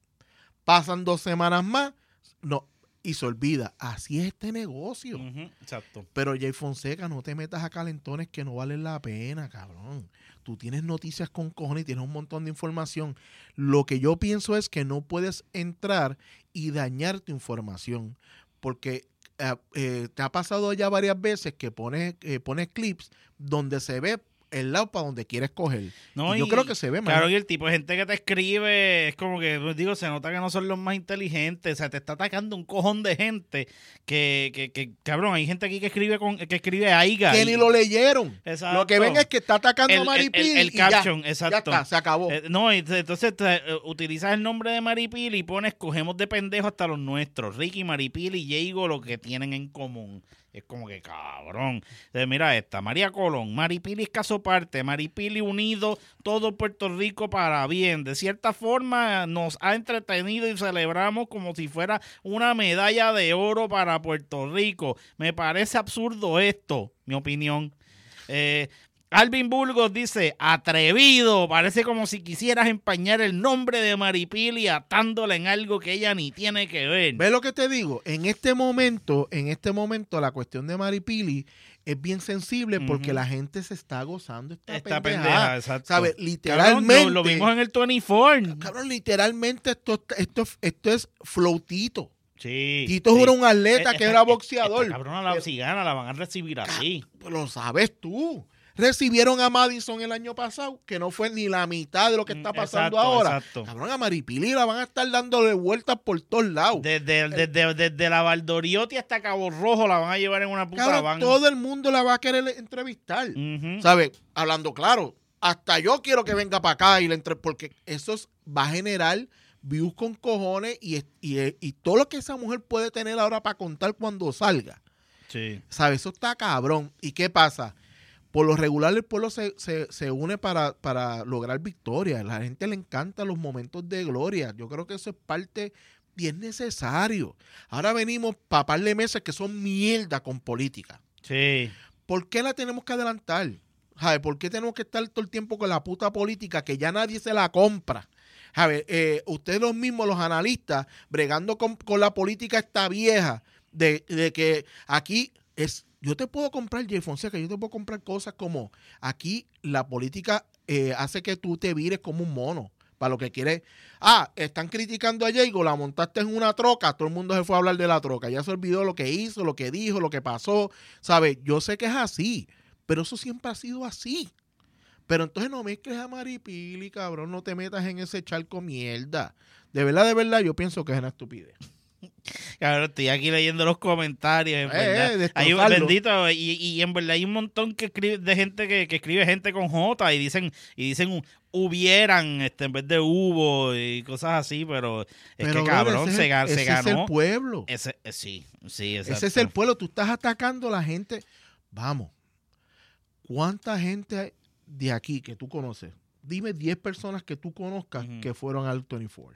B: Pasan dos semanas más, no, y se olvida. Así es este negocio.
A: Uh-huh. Exacto.
B: Pero Jay Fonseca, no te metas a calentones que no valen la pena, cabrón. Tú tienes noticias con cojones y tienes un montón de información. Lo que yo pienso es que no puedes entrar y dañar tu información. Porque eh, eh, te ha pasado ya varias veces que pones, eh, pones clips donde se ve el lado para donde quieres coger.
A: No,
B: y yo
A: y,
B: creo que se ve mal.
A: Claro, y el tipo de gente que te escribe es como que, pues, digo, se nota que no son los más inteligentes. O sea, te está atacando un cojón de gente que, que, que cabrón, hay gente aquí que escribe con que escribe aiga.
B: Que
A: y,
B: ni lo leyeron.
A: Exacto.
B: Lo que ven es que está atacando
A: el,
B: a Maripili
A: el, el, el
B: y
A: caption,
B: ya,
A: exacto.
B: ya está, se acabó.
A: Eh, no, y entonces te, uh, utilizas el nombre de Maripili y pones, cogemos de pendejo hasta los nuestros. Ricky, Maripili y Diego, lo que tienen en común. Es como que cabrón. Entonces, mira esta, María Colón, Maripili es caso parte, Maripili unido todo Puerto Rico para bien. De cierta forma nos ha entretenido y celebramos como si fuera una medalla de oro para Puerto Rico. Me parece absurdo esto, mi opinión. Eh, Alvin Burgos dice, atrevido, parece como si quisieras empañar el nombre de Maripili atándola en algo que ella ni tiene que ver.
B: ¿Ves lo que te digo? En este momento, en este momento la cuestión de Maripili es bien sensible porque uh-huh. la gente se está gozando esta, esta pendeja, pendeja, exacto. ¿Sabes? Literalmente.
A: Cabrón, lo, lo vimos en el veinticuatro.
B: Cabrón, literalmente esto, esto, esto es flowtito.
A: Sí.
B: Tito
A: sí.
B: era un atleta
A: eh,
B: que
A: eh,
B: era boxeador.
A: Esta cabrona la cigana la van a recibir así.
B: Lo sabes tú. Recibieron a Madison el año pasado, que no fue ni la mitad de lo que está pasando
A: exacto,
B: ahora.
A: Exacto.
B: Cabrón, a Maripili la van a estar dándole vueltas por todos lados.
A: Desde, desde, desde, desde la Valdoriotti hasta Cabo Rojo la van a llevar en una puta
B: cabrón,
A: van.
B: Todo el mundo la va a querer entrevistar. Uh-huh. ¿Sabes? Hablando claro, hasta yo quiero que venga para acá y la entre... porque eso va a generar views con cojones y, y, y todo lo que esa mujer puede tener ahora para contar cuando salga.
A: Sí.
B: ¿Sabes? Eso está cabrón. ¿Y qué pasa? Por lo regular el pueblo se, se, se une para, para lograr victoria. A la gente le encantan los momentos de gloria. Yo creo que eso es parte bien necesario. Ahora venimos para par de meses que son mierda con política.
A: Sí.
B: ¿Por qué la tenemos que adelantar? ¿Sabe? ¿Por qué tenemos que estar todo el tiempo con la puta política que ya nadie se la compra? ¿Sabe? Eh, ustedes los mismos, los analistas, bregando con, con la política esta vieja de, de que aquí es... Yo te puedo comprar, Jay Fonseca, yo te puedo comprar cosas como aquí la política eh, hace que tú te vires como un mono para lo que quieres. Ah, están criticando a Diego, la montaste en una troca, todo el mundo se fue a hablar de la troca, ya se olvidó lo que hizo, lo que dijo, lo que pasó, ¿sabes? Yo sé que es así, pero eso siempre ha sido así. Pero entonces no mezcles a Maripili, cabrón, no te metas en ese charco mierda. De verdad, de verdad, yo pienso que es una estupidez.
A: Cabrón, estoy aquí leyendo los comentarios, en
B: eh,
A: verdad.
B: Eh,
A: hay un bendito, y, y en verdad hay un montón que escribe, de gente que, que escribe gente con J y dicen, y dicen hubieran este, en vez de hubo y cosas así, pero es
B: pero,
A: que cabrón,
B: ese,
A: se, ga,
B: ese
A: se ganó.
B: Ese es el pueblo.
A: Ese, sí, sí, exacto.
B: Ese es el pueblo. Tú estás atacando a la gente. Vamos. ¿Cuánta gente de aquí que tú conoces? Dime diez personas que tú conozcas uh-huh. que fueron al veinticuatro.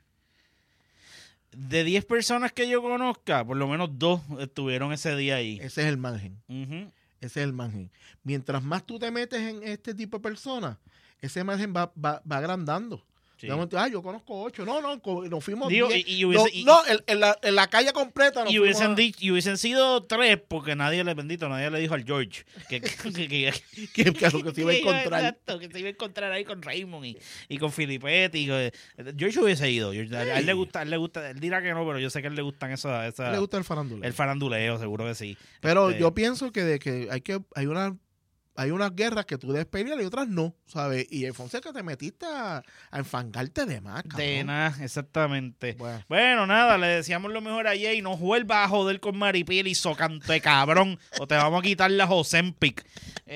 A: De diez personas que yo conozca, por lo menos dos estuvieron ese día ahí.
B: Ese es el margen.
A: Uh-huh.
B: Ese es el margen. Mientras más tú te metes en este tipo de personas, ese margen va, va, va agrandando.
A: Sí.
B: De momento, ah, yo conozco ocho. No, no, co- nos fuimos
A: Digo,
B: diez.
A: y- y hubiese-
B: no,
A: y-
B: no, en, en la, en la calle completa nos
A: Y
B: fuimos
A: hubiesen,
B: a-
A: dicho, y hubiesen sido tres porque nadie le bendito, nadie le dijo al George que, que, que, que-
B: que, que lo que se iba a encontrar.
A: Exacto, que se iba a encontrar ahí con Raymond y, y con Filipetti. Y con- George hubiese ido. George- a, él le gusta, a él le gusta, él dirá que no, pero yo sé que a él le gustan esas, esas
B: Le gusta el farándula.
A: el faranduleo, seguro que sí.
B: Pero
A: Este,
B: yo pienso que de que hay que hay una hay unas guerras que tú debes pelear y otras no, ¿sabes? Y Fonseca te metiste a, a enfangarte de más, cabrón.
A: de nada, exactamente.
B: Bueno.
A: Bueno, nada, le deseamos lo mejor a Jay. No vuelvas a joder con Maripil y socanto de cabrón. O te vamos a quitar la Ozempic.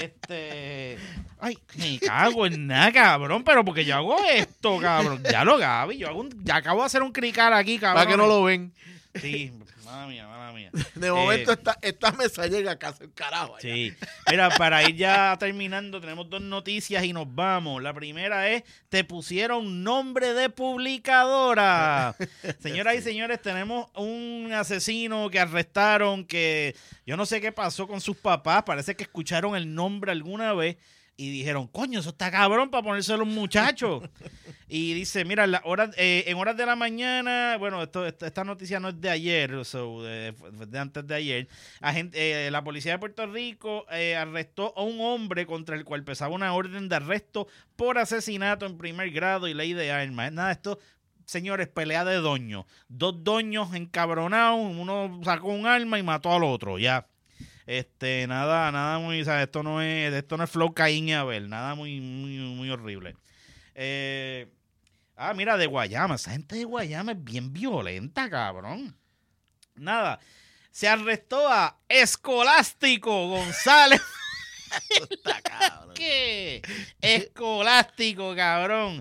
A: Este. Ay, me cago en nada, cabrón. Pero porque yo hago esto, cabrón. Ya lo Gaby. Yo hago un, ya acabo de hacer un cricar aquí, cabrón.
B: Para que no lo ven.
A: Sí, mala mía, mala mía.
B: De momento
A: Eh,
B: esta, esta mesa llega a casa el carajo. allá.
A: Sí. Mira, para ir ya terminando, tenemos dos noticias y nos vamos. La primera es, te pusieron nombre de publicadora. Señoras y señores, tenemos un asesino que arrestaron que yo no sé qué pasó con sus papás. Parece que escucharon el nombre alguna vez y dijeron, coño, eso está cabrón para ponérselo a un muchacho. Y dice, mira, en, la hora, eh, en horas de la mañana, bueno, esto, esto- esta noticia no es de ayer, so, de, de antes de ayer, agente, eh, la policía de Puerto Rico eh, arrestó a un hombre contra el cual pesaba una orden de arresto por asesinato en primer grado y ley de armas. Nada, esto, señores, pelea de doños. Dos doños encabronados, uno sacó un arma y mató al otro, ya. Este, nada, nada muy, o sea, esto no es, esto no es Flow Caín y Abel, nada muy, muy, muy horrible. Eh, ah, mira, de Guayama, esa gente de Guayama es bien violenta, cabrón. Nada, se arrestó a Escolástico González.
B: Está cabrón.
A: ¿Qué? Escolástico, cabrón.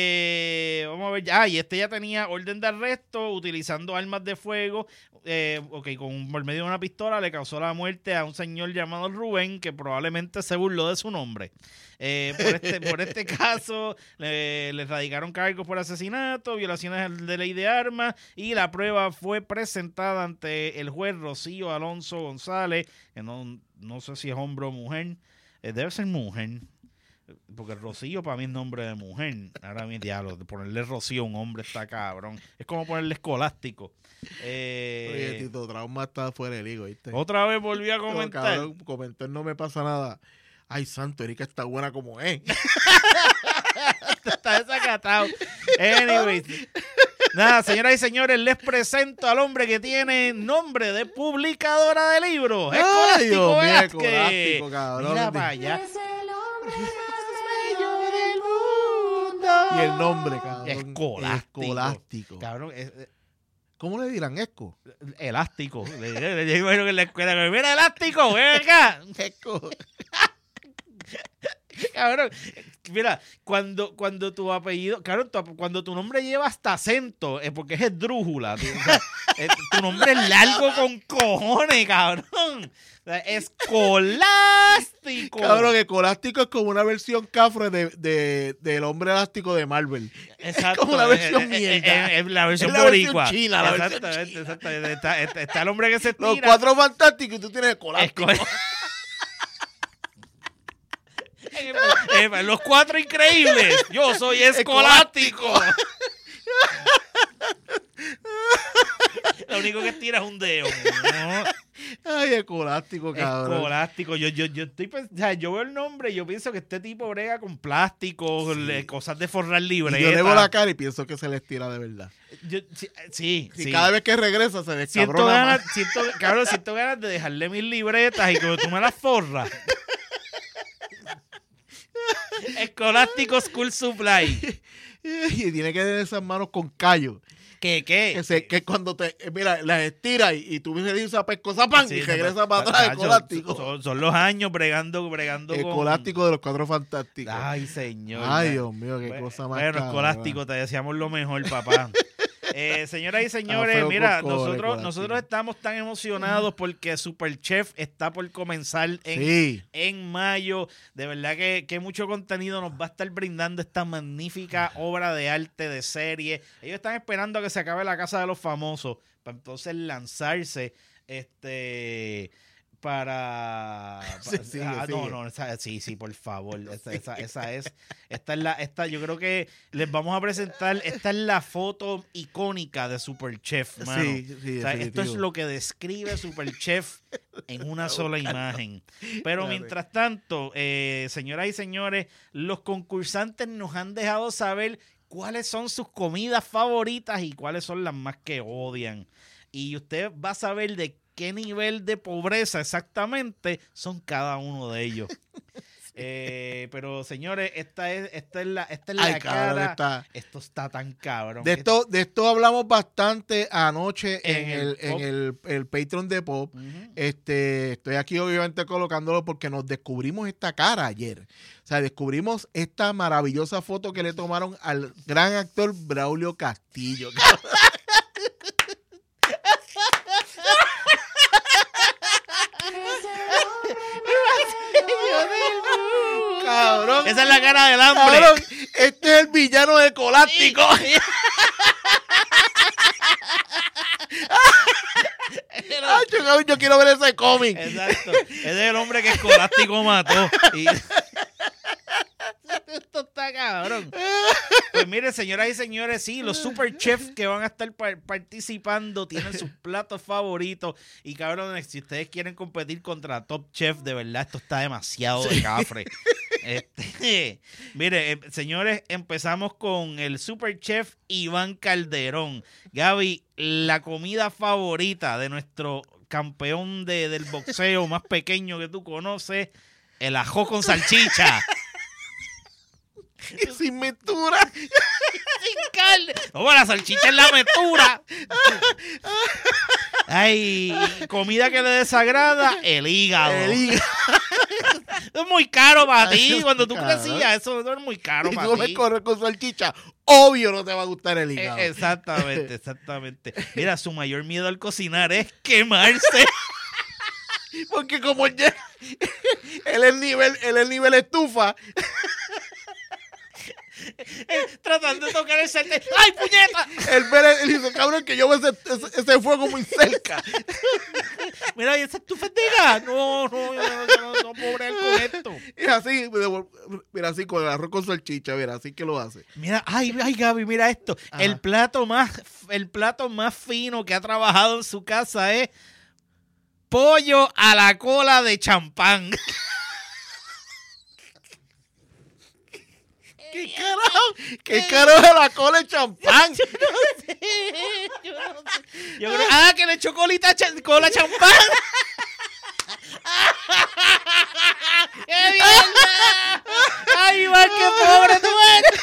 A: Eh, vamos a ver. Ah, y este ya tenía orden de arresto utilizando armas de fuego. Eh, ok, con, por medio de una pistola le causó la muerte a un señor llamado Rubén que probablemente se burló de su nombre. Eh, por, este, por este caso le, le radicaron cargos por asesinato, violaciones de ley de armas y la prueba fue presentada ante el juez Rocío Alonso González, que no, no sé si es hombre o mujer. Eh, debe ser mujer. Porque Rocío para mí es nombre de mujer. Ahora mi diablo, ponerle Rocío a un hombre está cabrón. Es como ponerle Escolástico. Eh,
B: Oye, Tito Trauma está fuera del higo, ¿viste?
A: otra vez volví a
B: No,
A: comentar.
B: cabrón, comentó el no me pasa nada. Ay, santo, Erika está buena como es.
A: Está desacatado. Anyways. Nada, señoras y señores, les presento al hombre que tiene nombre de publicadora de libros.
B: Ay,
A: Escolástico
B: Dios mío,
A: Vázquez.
B: Escolástico, cabrón.
A: Mira para allá.
C: Es el hombre más bello del mundo.
B: Y el nombre, cabrón.
A: Escolástico.
B: Escolástico.
A: Cabrón, es, es-
B: ¿Cómo le dirán? Esco.
A: elástico. Le- le- le- Yo en la escuela, mira, elástico, ven acá.
B: Esco.
A: Cabrón, mira, cuando, cuando tu apellido, cabrón, tu- cuando tu nombre lleva hasta acento, es porque es esdrújula. Tú, o sea, es- tu nombre es largo con cojones, cabrón. O sea, escolástico.
B: Cabrón, Escolástico es como una versión cafre de, de, del hombre elástico de Marvel.
A: Exacto.
B: como la versión
A: es- es-
B: mierda.
A: Es, es la versión
B: Es la versión
A: boricua.
B: china, la versión
A: Exactamente,
B: china.
A: exactamente. Está, está- está el hombre que se tira.
B: Los cuatro fantásticos y tú tienes Escolástico.
A: Esco- Eh, los cuatro increíbles. Yo soy escolástico. Lo único que tira es un dedo. ¿No?
B: Ay, Escolástico, cabrón.
A: Escolástico. Yo, yo, yo estoy pens- o sea, yo veo el nombre y yo pienso que este tipo brega con plástico,
B: Sí.
A: le- cosas de forrar
B: Y
A: libretas.
B: yo le veo la cara y pienso que se les tira de verdad.
A: Yo- sí, sí,
B: Y
A: sí.
B: cada vez que regresa se
A: Siento
B: descabrona
A: ganas,
B: más.
A: siento, cabrón, siento ganas de dejarle mis libretas y que tú me las forras. Escolástico School Supply.
B: Y tiene que tener esas manos con callo.
A: ¿Qué, qué?
B: Que, se, que cuando te, eh, mira, las estira y, y tú le dices a pesco zapan
A: Sí,
B: y
A: no,
B: regresa
A: pa-
B: para
A: pa-
B: atrás,
A: tacho,
B: Escolástico.
A: Son, son los años bregando, bregando con...
B: Escolástico de los cuatro fantásticos.
A: Ay, señor.
B: Ay,
A: ya.
B: Dios mío, qué
A: Bueno,
B: cosa más
A: Bueno,
B: cabrona.
A: Escolástico, te deseamos lo mejor, papá. Eh, señoras y señores,
B: feo
A: mira,
B: con cojones,
A: nosotros,
B: Escolástico.
A: nosotros estamos tan emocionados porque Superchef está por comenzar en,
B: Sí.
A: en mayo. De verdad que, que mucho contenido nos va a estar brindando esta magnífica obra de arte, de serie. Ellos están esperando a que se acabe La Casa de los Famosos para entonces lanzarse este para...
B: Sí, sigue,
A: ah,
B: sigue.
A: no, no, esa- sí, sí, por favor. Esa, esa, esa es... Esta es la... Esta, yo creo que les vamos a presentar... Esta es la foto icónica de Superchef, mano.
B: Sí, sí,
A: O sea, esto es
B: definitivo.
A: lo que describe Superchef en una sola imagen. Pero
B: Dale.
A: mientras tanto, eh, señoras y señores, los concursantes nos han dejado saber cuáles son sus comidas favoritas y cuáles son las más que odian. Y usted va a saber de qué nivel de pobreza exactamente son cada uno de ellos. Eh, pero señores, esta es, esta es la, esta es la
B: Ay, cabrón,
A: cara.
B: está-
A: Esto está tan cabrón.
B: De esto, de esto hablamos bastante anoche en,
A: En
B: el,
A: el
B: en
A: Pop.
B: el, el Patreon de Pop.
A: Ujú.
B: Este, estoy aquí obviamente colocándolo porque nos descubrimos esta cara ayer. O sea, descubrimos esta maravillosa foto que le tomaron al gran actor Braulio Castillo. Cabrón.
A: Esa es la cara del hambre.
B: Cabrón, este es el villano de Colástico. Ay, yo, cabrón, yo quiero ver ese cómic.
A: Exacto. Ese es el hombre que Escolástico mató. Y... Esto está cabrón. Pues mire, señoras y señores, sí, los super chefs que van a estar par- participando tienen sus platos favoritos. Y cabrón, si ustedes quieren competir contra Top Chef, de verdad, esto está demasiado de cafre. Este, mire, eh, señores, empezamos con el super chef Iván Calderón. Gaby, la comida favorita de nuestro campeón de, del boxeo más pequeño que tú conoces, el ajo con salchicha.
B: Y sin mentura.
A: Sin carne. No, la salchicha es la metura. Ay, comida que le desagrada, el hígado.
B: El hígado.
A: Es muy caro para
B: Ay,
A: ti.
B: Dios,
A: Cuando tú
B: cabrón.
A: crecías, eso es muy caro
B: Y
A: para
B: tú
A: ti.
B: me corres con salchicha. Obvio no te va a gustar el hígado.
A: Eh, Exactamente, exactamente. Mira, su mayor miedo al cocinar es quemarse.
B: Porque como él, ya- él es nivel, él es nivel estufa.
A: Eh, Tratando de tocar el sartén. ¡Ay, puñeta!
B: Él, ve, él dice, cabrón, que yo veo ese, ese, ese fuego muy cerca.
A: Mira, ¿y esa estufa es de gas? No, no, yo no, yo no, no puedo bregar con esto.
B: Y así, mira, así con el arroz con salchicha, mira, así que lo hace.
A: Mira, ay, ay, Gaby, mira esto.
B: Ajá.
A: El plato más, el plato más fino que ha trabajado en su casa es pollo a la cola de champán.
B: ¿Qué carajo? ¿Qué carajo es la cola de champán?
A: Yo no sé, yo no sé. Yo creo, ah, que le echó colita cha- cola champán. ¡Qué mierda! ¡Ay, Iván, qué pobre tú eres!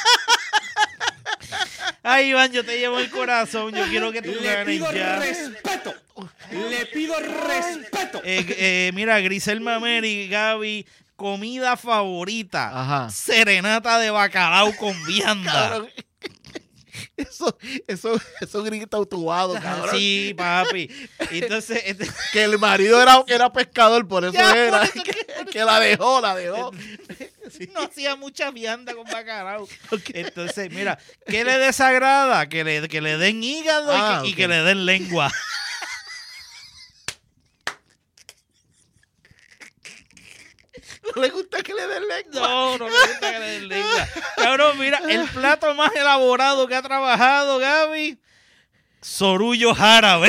A: Ay, Iván, yo te llevo el corazón. Yo quiero que tú
D: Le
A: ganes
D: pido
A: ya.
D: respeto. Le pido respeto.
A: Eh, eh, mira, Grisel Mameri, Gaby, comida favorita.
B: Ajá.
A: Serenata de bacalao con vianda.
B: Cabrón. Eso, eso, eso grita autobado, cabrón.
A: Sí, papi. Entonces, este-
B: Que el marido era, era pescador, por eso
A: Ya, por
B: era.
A: eso
B: que, que la dejó, la dejó.
A: no hacía mucha vianda con bacalao. Entonces, mira, ¿qué le desagrada? Que le, que le den hígado y,
B: Ah,
A: que, y
B: ok.
A: que le den lengua.
B: No le gusta que le den lengua.
A: No, no le gusta que le den lengua. Cabrón, mira, el plato más elaborado que ha trabajado, Gaby, sorullo árabe.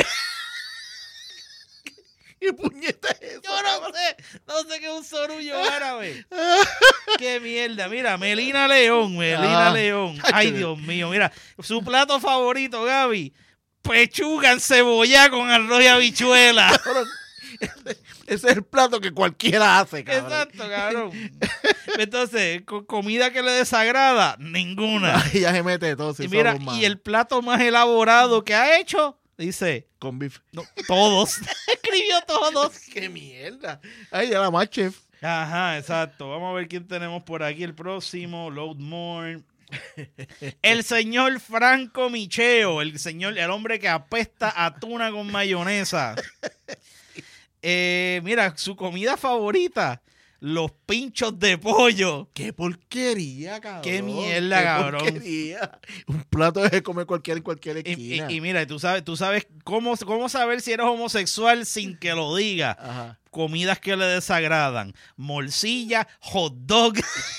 B: ¿Qué puñeta es eso?
A: Yo no sé, no sé qué es un sorullo árabe. Qué mierda. Mira, Melina León, Melina
B: Ah.
A: León. Ay, Dios mío, mira, su plato favorito, Gaby, pechuga encebollada con arroz y habichuela.
B: Cabrón, Ese, ese es el plato que cualquiera hace, cabrón.
A: Exacto, cabrón. Entonces, con comida que le desagrada, ninguna.
B: Ay, ya se mete todo. si
A: Y mira,
B: somos malos.
A: y el plato más elaborado que ha hecho, dice,
B: Con beef.
A: no, todos. Escribió todos.
B: ¡Qué mierda! Ay, ya la más chef.
A: Ajá, exacto. Vamos a ver quién tenemos por aquí. El próximo, Load More. El señor Franco Micheo, el señor, el hombre que apesta a tuna con mayonesa. Eh, mira, su comida favorita, los pinchos de pollo.
B: ¡Qué porquería, cabrón!
A: ¡Qué mierda,
B: qué
A: cabrón!
B: Porquería. Un plato de comer cualquiera en cualquier
A: Y,
B: esquina.
A: y, y mira, tú sabes, tú sabes cómo, cómo saber si eres homosexual sin que lo diga.
B: Ajá.
A: Comidas que le desagradan. Morcilla, hot dog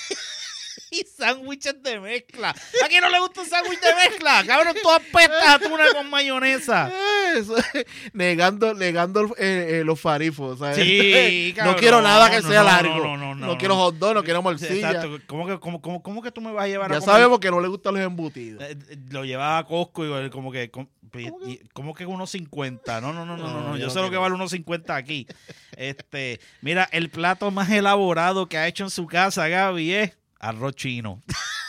A: y sándwiches de mezcla. ¿A quién no le gusta un sándwich de mezcla? Cabrón, tú apestas a tuna con mayonesa.
B: Eso, negando negando eh, eh, los farifos. ¿sabes?
A: Sí,
B: no
A: cabrón.
B: quiero nada que
A: No,
B: sea
A: no,
B: largo.
A: no, no, no, no,
B: quiero
A: no.
B: hot dog, no quiero morcilla.
A: Exacto. ¿Cómo que, cómo, cómo, cómo que tú me vas a llevar a
B: Ya
A: comer?
B: sabemos que no le gustan los embutidos.
A: Eh, eh, Lo llevaba a Costco y como que... com- y- y- ¿Cómo que unos cincuenta? No, no, no, no, no, no.
B: No,
A: Yo
B: yo
A: sé
B: no
A: lo que
B: quiero.
A: vale unos cincuenta aquí. Este, mira, el plato más elaborado que ha hecho en su casa, Gaby, es arroz chino.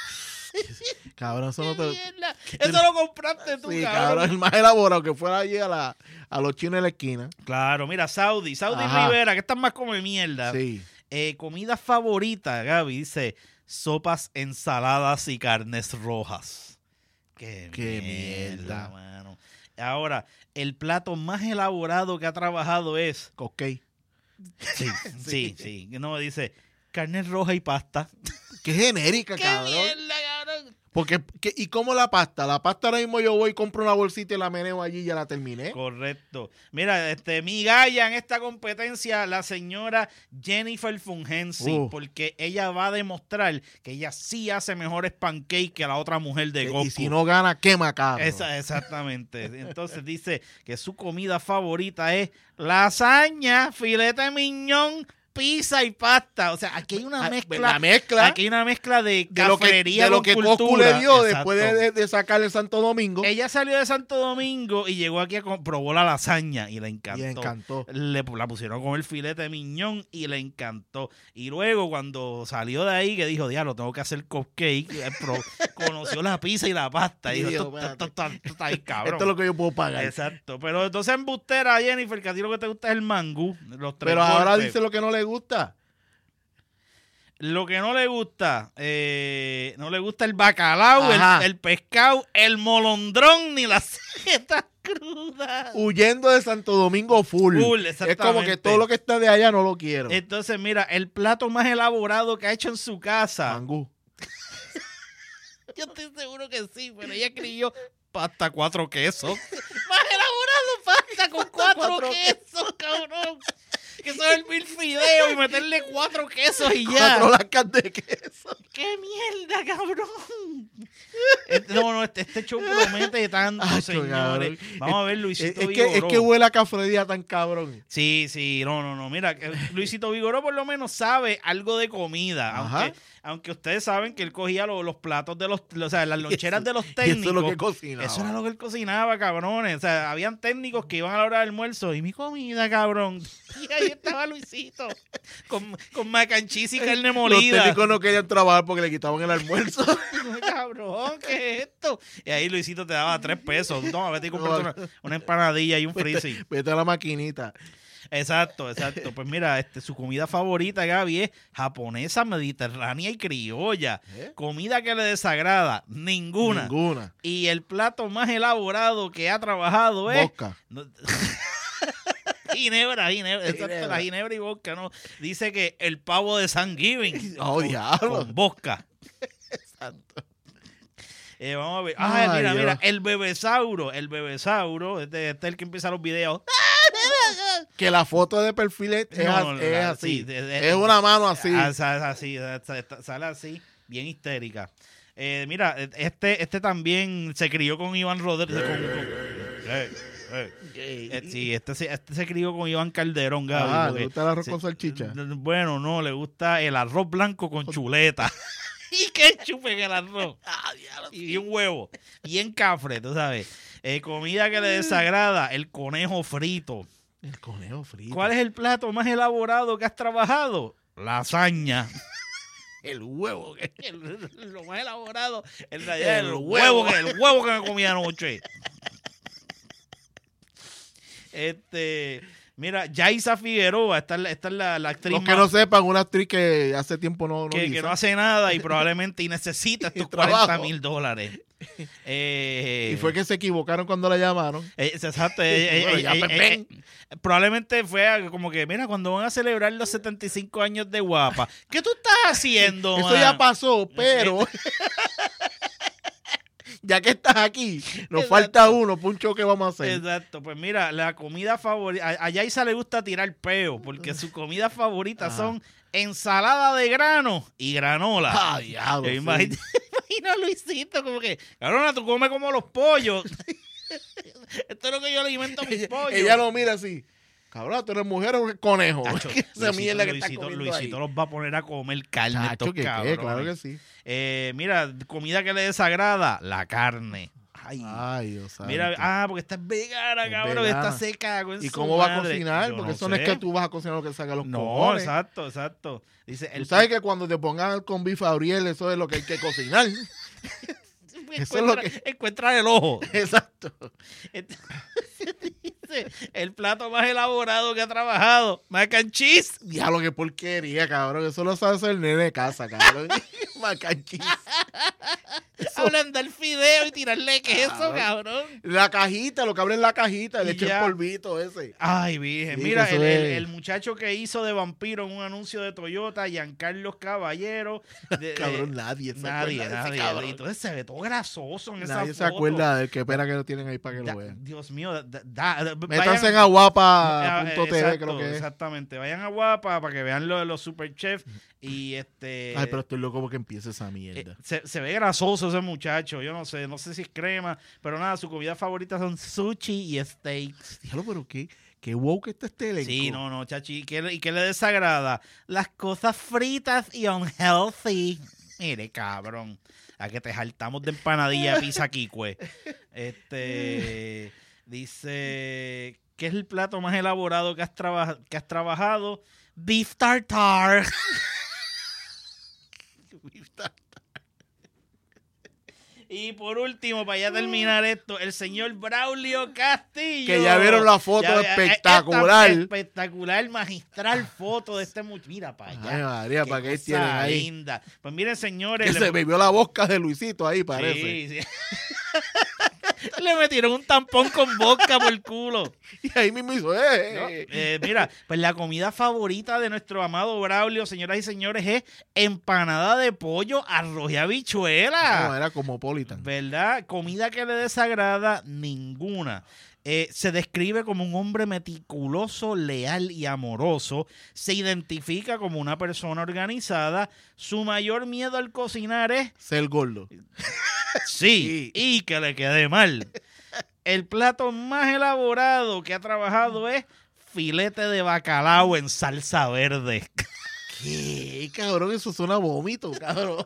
B: Cabrón, eso no te...
A: Mierda. Eso lo compraste tú,
B: Sí,
A: cabrón.
B: cabrón, el más elaborado que fuera allí a, la, a los chinos en la esquina.
A: Claro, mira, Saudi, Saudi
B: Ajá.
A: Rivera, que están más como mierda.
B: Sí.
A: Eh, comida favorita, Gaby, dice sopas, ensaladas y carnes rojas. Qué,
B: Qué
A: mierda,
B: mierda.
A: mano. Ahora, el plato más elaborado que ha trabajado es...
B: Cosquey.
A: Sí, sí, sí. No, dice carne roja y pasta.
B: Qué genérica,
A: ¡Qué
B: cabrón.
A: mierda, cabrón!
B: Porque, ¿qué- ¿y cómo la pasta? La pasta ahora mismo yo voy, compro una bolsita y la meneo allí y ya la terminé.
A: Correcto. Mira, este, mi galla en esta competencia, la señora Jennifer Fungensi,
B: Uh.
A: porque ella va a demostrar que ella sí hace mejores pancakes que la otra mujer de Goku.
B: Y si no gana, quema, cabrón.
A: Esa- exactamente. Entonces dice que su comida favorita es lasaña, filete de miñón, pizza y pasta. O sea, aquí hay una
B: Ah,
A: mezcla.
B: la mezcla
A: Aquí hay una mezcla de
B: de lo que,
A: cafrería
B: de lo
A: con
B: que
A: cultura.
B: Coscu le dio
A: Exacto.
B: después de, de, de sacar el Santo Domingo.
A: Ella salió de Santo Domingo y llegó aquí a com- probó la lasaña y le encantó.
B: Y le encantó.
A: Le la pusieron con el filete de miñón y le encantó. Y luego cuando salió de ahí que dijo, diablo, tengo que hacer cupcake, eh, pro- conoció la pizza y la pasta. Y
B: Y
A: dijo,
B: dijo,
A: esto, esto-
B: espérate.
A: esto- esto está ahí, cabrón.
B: Esto es lo que yo puedo pagar.
A: Exacto. Pero entonces embustera, Jennifer, que a ti lo que te gusta es el mangú. Los tres
B: Pero ahora
A: golpes.
B: dice lo que no le gusta.
A: Lo que no le gusta, eh, no le gusta el bacalao, el,
B: Ajá.
A: el pescado, el molondrón ni las setas crudas.
B: Huyendo de Santo Domingo full.
A: Full,
B: es como que
A: exactamente.
B: todo lo que está de allá no lo quiero.
A: Entonces, mira, el plato más elaborado que ha hecho en su casa.
B: Mangú.
A: Yo estoy seguro que sí, pero ella escribió pasta cuatro quesos. Más elaborado, pasta con cuatro,
B: cuatro
A: quesos, cabrón. Que eso es hervir fideo y meterle cuatro quesos y ya.
B: Cuatro latas de queso.
A: ¡Qué mierda, cabrón! Este- no, no, este, este show promete tanto,
B: Ay,
A: señores.
B: cabrón.
A: Vamos a ver,
B: Es,
A: Luisito
B: es que, es
A: Vigoró.
B: que huele a cafredía tan cabrón.
A: Sí, sí, no, no, no. Mira, que Luisito Vigoró por lo menos sabe algo de comida.
B: Ajá.
A: Aunque, aunque ustedes saben que él cogía lo- los platos de los, o sea, las loncheras de los
B: Y
A: técnicos.
B: eso es lo que cocinaba.
A: Eso era lo que él cocinaba, cabrones. O sea, habían técnicos que iban a la hora del almuerzo y mi comida, cabrón. Y ahí estaba Luisito con, con mac and cheese y carne
B: Los
A: molida.
B: técnicos no querían trabajar porque le quitaban el almuerzo.
A: Cabrón, ¿qué es esto? Y ahí Luisito te daba tres pesos. Toma, vete y comprate una, una empanadilla y un freezy.
B: Vete, vete a la maquinita.
A: Exacto, exacto. Pues mira, este, su comida favorita, Gaby, es japonesa, mediterránea y criolla.
B: ¿Eh?
A: Comida que le desagrada, ninguna.
B: Ninguna.
A: Y el plato más elaborado que ha trabajado es...
B: Vodka.
A: No- Ginebra, ginebra, exacto,
B: Ginebra.
A: la ginebra y vodka, ¿no? Dice que el pavo de Thanksgiving
B: Oh,
A: con,
B: diablo.
A: con vodka.
B: Exacto.
A: Eh, vamos a ver. Ah,
B: Ay,
A: mira,
B: Dios.
A: mira, el bebesauro, el bebesauro, este, este es el que empieza los videos.
B: Que la foto de perfil es, es
A: No,
B: as-
A: no,
B: es
A: la-
B: así.
A: sí, de- de-
B: es una mano así.
A: Ah, sale así, sale sale así, bien histérica. Eh, mira, este, este también se crió con Iván Rodríguez. con- con- eh, eh. Eh, sí, este, se- este se crió con Iván Calderón, Gaby.
B: Ah,
A: porque-
B: ¿le gusta el arroz
A: sí,
B: con salchicha?
A: d- Bueno, no, le gusta el arroz blanco con chuleta. Y ketchup en el arroz. Y un huevo. Bien cafre, tú sabes. Eh, comida que le desagrada, el conejo frito.
B: El conejo frito.
A: ¿Cuál es el plato más elaborado que has trabajado? Lasaña.
B: El huevo. que-
A: El- lo más elaborado, en realidad, el,
B: El
A: huevo,
B: huevo.
A: que, el huevo que me comí anoche. Este, mira, Yaisa Figueroa, esta es la, esta es la, la actriz
B: Los que
A: más-
B: no sepan, una actriz que hace tiempo no, no
A: que, que
B: guisa.
A: no hace nada y probablemente y necesita
B: Y
A: estos
B: trabajo.
A: cuarenta mil dólares. Eh,
B: Y fue que se equivocaron cuando la llamaron.
A: eh, exacto. eh, eh,
B: Bueno,
A: eh,
B: ya,
A: eh,
B: pues,
A: eh,
B: ven.
A: eh, probablemente fue algo como que, mira, cuando van a celebrar los setenta y cinco años de Guapa, ¿qué tú estás haciendo?
B: Eso
A: man?
B: ya pasó, pero ya que estás aquí, nos
A: Exacto.
B: falta uno para un show que vamos a hacer.
A: Exacto, pues mira, la comida favorita, a, a Yaisa le gusta tirar peo, porque su comida favorita
B: Ajá.
A: son ensalada de grano y granola.
B: Ah, diablo,
A: Yo
B: sí.
A: imagino, imagino a Luisito como que, cabrona, tú comes como los pollos. Esto es lo que yo alimento a mis pollos.
B: Ella lo mira así. Cabrón, tú eres mujer o conejo.
A: Tacho,
B: Esa
A: Luisito,
B: mierda que está
A: Luisito,
B: comiendo
A: Luisito
B: ahí.
A: los va a poner a comer carne.
B: Chacho,
A: estos
B: que qué,
A: cabrones.
B: claro que sí.
A: Eh, mira, comida que le desagrada, la carne. Ay,
B: Ay, Dios santo.
A: mira, ah, porque está vegana,
B: Es
A: cabrón,
B: vegana.
A: está seca.
B: ¿Y cómo va a cocinar?
A: Yo
B: Porque
A: no
B: eso no es
A: sé.
B: que tú vas a cocinar lo que saca los
A: No,
B: cojones.
A: exacto, exacto. Dice,
B: Tú sabes que cuando te pongan con bife Auriel, eso es lo que hay que cocinar. Eso es lo
A: encuentra, encuentra el ojo.
B: Exacto.
A: Dice, el plato más elaborado que ha trabajado, mac and cheese.
B: Diablo, qué porquería, cabrón. Eso lo sabe hacer el nene de casa, cabrón. Macanchis.
A: Hablan del fideo y tirarle queso,
B: Cabrón.
A: cabrón.
B: La cajita, lo que abre en la cajita, le
A: Y
B: echa el
A: ya.
B: polvito ese.
A: Ay, virgen.
B: Sí,
A: Mira,
B: que
A: el,
B: eso
A: el-
B: es-
A: el muchacho que hizo de vampiro en un anuncio de Toyota, Giancarlo Caballero. de-
B: Cabrón,
A: de-
B: nadie se
A: nadie,
B: acuerda de ese
A: nadie.
B: cabrón.
A: Entonces se ve todo grasoso en esa
B: Nadie se
A: foto.
B: acuerda del que espera que lo tienen ahí para que
A: Da-
B: lo vean.
A: Dios mío, da- da- da-
B: Métanse
A: vayan-
B: en aguapa
A: Ah,
B: punto t v,
A: exacto,
B: creo que es.
A: Exactamente. Vayan a Guapa para que vean lo de los super chefs y este
B: Ay, pero estoy loco porque empiece esa
A: eh,
B: mierda.
A: se, se ve grasoso ese muchacho. Yo no sé, no sé si es crema, pero nada, su comida favorita son sushi y steaks.
B: Dígalo, pero qué, qué woke está este elenco.
A: Sí, no, no, chachi. ¿Y qué, le- y qué le desagrada? Las cosas fritas y unhealthy. Mire, cabrón. A que te jaltamos de empanadilla pizza quicue. Este dice, ¿qué es el plato más elaborado que has, traba- que has trabajado? Beef tartar. Y por último, para ya terminar esto, el señor Braulio Castillo.
B: Que ya vieron la foto
A: Ya, ya,
B: espectacular.
A: esta espectacular, magistral foto de este muchacho. Mira para allá.
B: Ay, María, ¿para qué
A: cosa
B: tienen ahí?
A: linda. Pues miren, señores.
B: Que
A: le-
B: se bebió la boca de Luisito ahí, parece.
A: Sí, sí. Le metieron un tampón con vodka por el culo.
B: Y ahí mismo hizo,
A: ¿no?
B: eh.
A: Eh, mira, pues la comida favorita de nuestro amado Braulio, señoras y señores, es empanada de pollo, arroz y habichuela.
B: No, era como Politan.
A: ¿Verdad? Comida que le desagrada, ninguna. Eh, se describe como un hombre meticuloso, leal y amoroso. Se identifica como una persona organizada. Su mayor miedo al cocinar es
B: Ser gordo.
A: sí, y que le quede mal. El plato más elaborado que ha trabajado es filete de bacalao en salsa verde.
B: ¿Qué? Cabrón, eso suena a vómito, cabrón.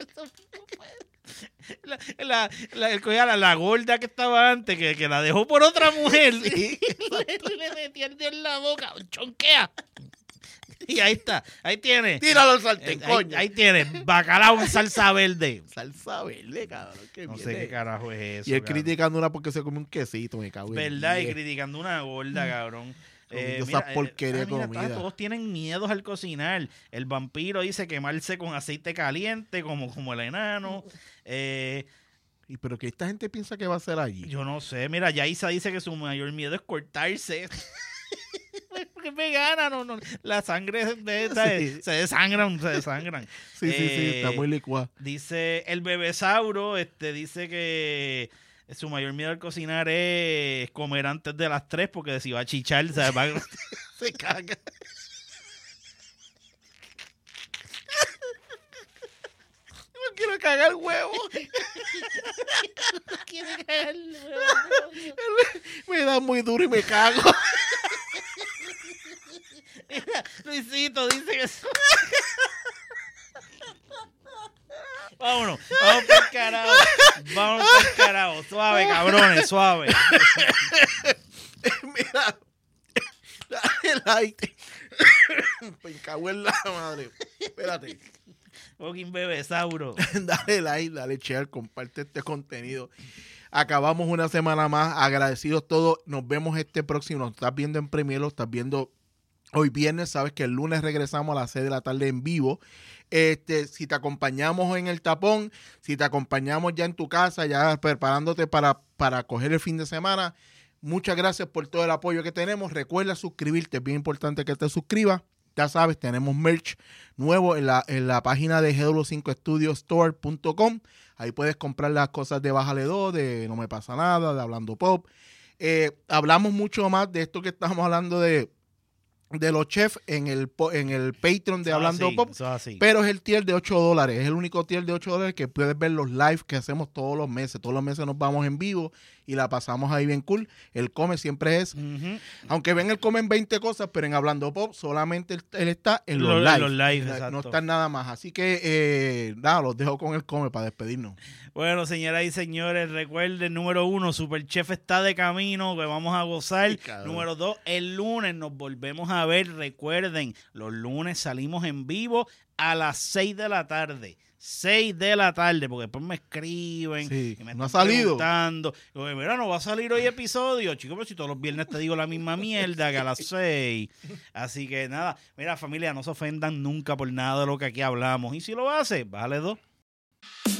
A: La, la, la, el coño, la, la gorda que estaba antes, que, que la dejó por otra mujer.
B: Sí.
A: le, le metió el dedo en la boca, chonquea. Y ahí está, ahí tiene.
B: Tíralo al
A: Eh,
B: sartén,
A: ahí,
B: coño.
A: ahí tiene, bacalao en salsa verde.
B: Salsa verde, cabrón. Qué
A: No
B: bien,
A: sé
B: eh.
A: qué carajo es eso.
B: Y él
A: cabrón.
B: criticando una porque se come un quesito, me cago en
A: ¿Verdad? Y
B: diez.
A: criticando una gorda, cabrón.
B: Comiendo esa porquería de
A: mira,
B: comida.
A: Todos tienen miedos al cocinar. El vampiro dice quemarse con aceite caliente, como, como el enano. Eh,
B: ¿Y pero que esta gente piensa que va a ser allí?
A: yo no sé. Mira, Yaisa dice que su mayor miedo es cortarse. Porque es vegana, no, no. La sangre de, ¿sabes?
B: Sí.
A: se desangran, se desangran.
B: Sí, sí, sí,
A: Eh,
B: está muy licuado.
A: Dice el bebesauro, este, dice que su mayor miedo al cocinar es comer antes de las tres porque si va a chichar, o sea, va-
B: Se caga. No quiero cagar huevo.
A: quiere cagar el huevo.
B: Me da muy duro y me cago.
A: Mira, Luisito dice que su- Vámonos, vamos por el carajo. Vámonos por el carajo. Suave, cabrones, suave.
B: Mira. Dale like. Me cago en la madre. Espérate.
A: Fucking bebesauro.
B: Dale like, dale share, comparte este contenido. Acabamos una semana más, agradecidos todos. Nos vemos este próximo. Nos estás viendo en Premiere, lo estás viendo Hoy viernes, sabes que el lunes regresamos a las seis de la tarde en vivo. Este, si te acompañamos en el tapón, si te acompañamos ya en tu casa, ya preparándote para, para coger el fin de semana, muchas gracias por todo el apoyo que tenemos. Recuerda suscribirte, es bien importante que te suscribas. Ya sabes, tenemos merch nuevo en la, en la página de G W cinco studio store punto com. Ahí puedes comprar las cosas de Bájale dos, de No Me Pasa Nada, de Hablando Pop. Eh, hablamos mucho más de esto que estamos hablando de de los chefs en el en el Patreon de
A: Eso
B: Hablando
A: así,
B: Pop,
A: eso así.
B: pero es el tier de ocho dólares, es el único tier de ocho dólares que puedes ver los live que hacemos todos los meses, todos los meses nos vamos en vivo y la pasamos ahí bien cool. El Come siempre es,
A: Uh-huh.
B: aunque ven el Come en veinte cosas, pero en Hablando Pop solamente él, él está en los
A: Lo-
B: live,
A: los live,
B: no
A: exacto.
B: está en nada más, así que eh, nada, los dejo con el Come para despedirnos.
A: Bueno, señoras y señores, recuerden, número uno, Superchef está de camino, que vamos a gozar.
B: Ay, cabrón.
A: Número dos, el lunes nos volvemos a ver. Recuerden, los lunes salimos en vivo a las seis de la tarde. seis de la tarde, porque después me escriben
B: Sí,
A: y me
B: no ha
A: están
B: salido.
A: preguntando. Y yo, mira, no va a salir hoy episodio, chicos, pero si todos los viernes te digo la misma mierda que a las seis. Así que nada, mira, familia, no se ofendan nunca por nada de lo que aquí hablamos. Y si lo hace, vale dos.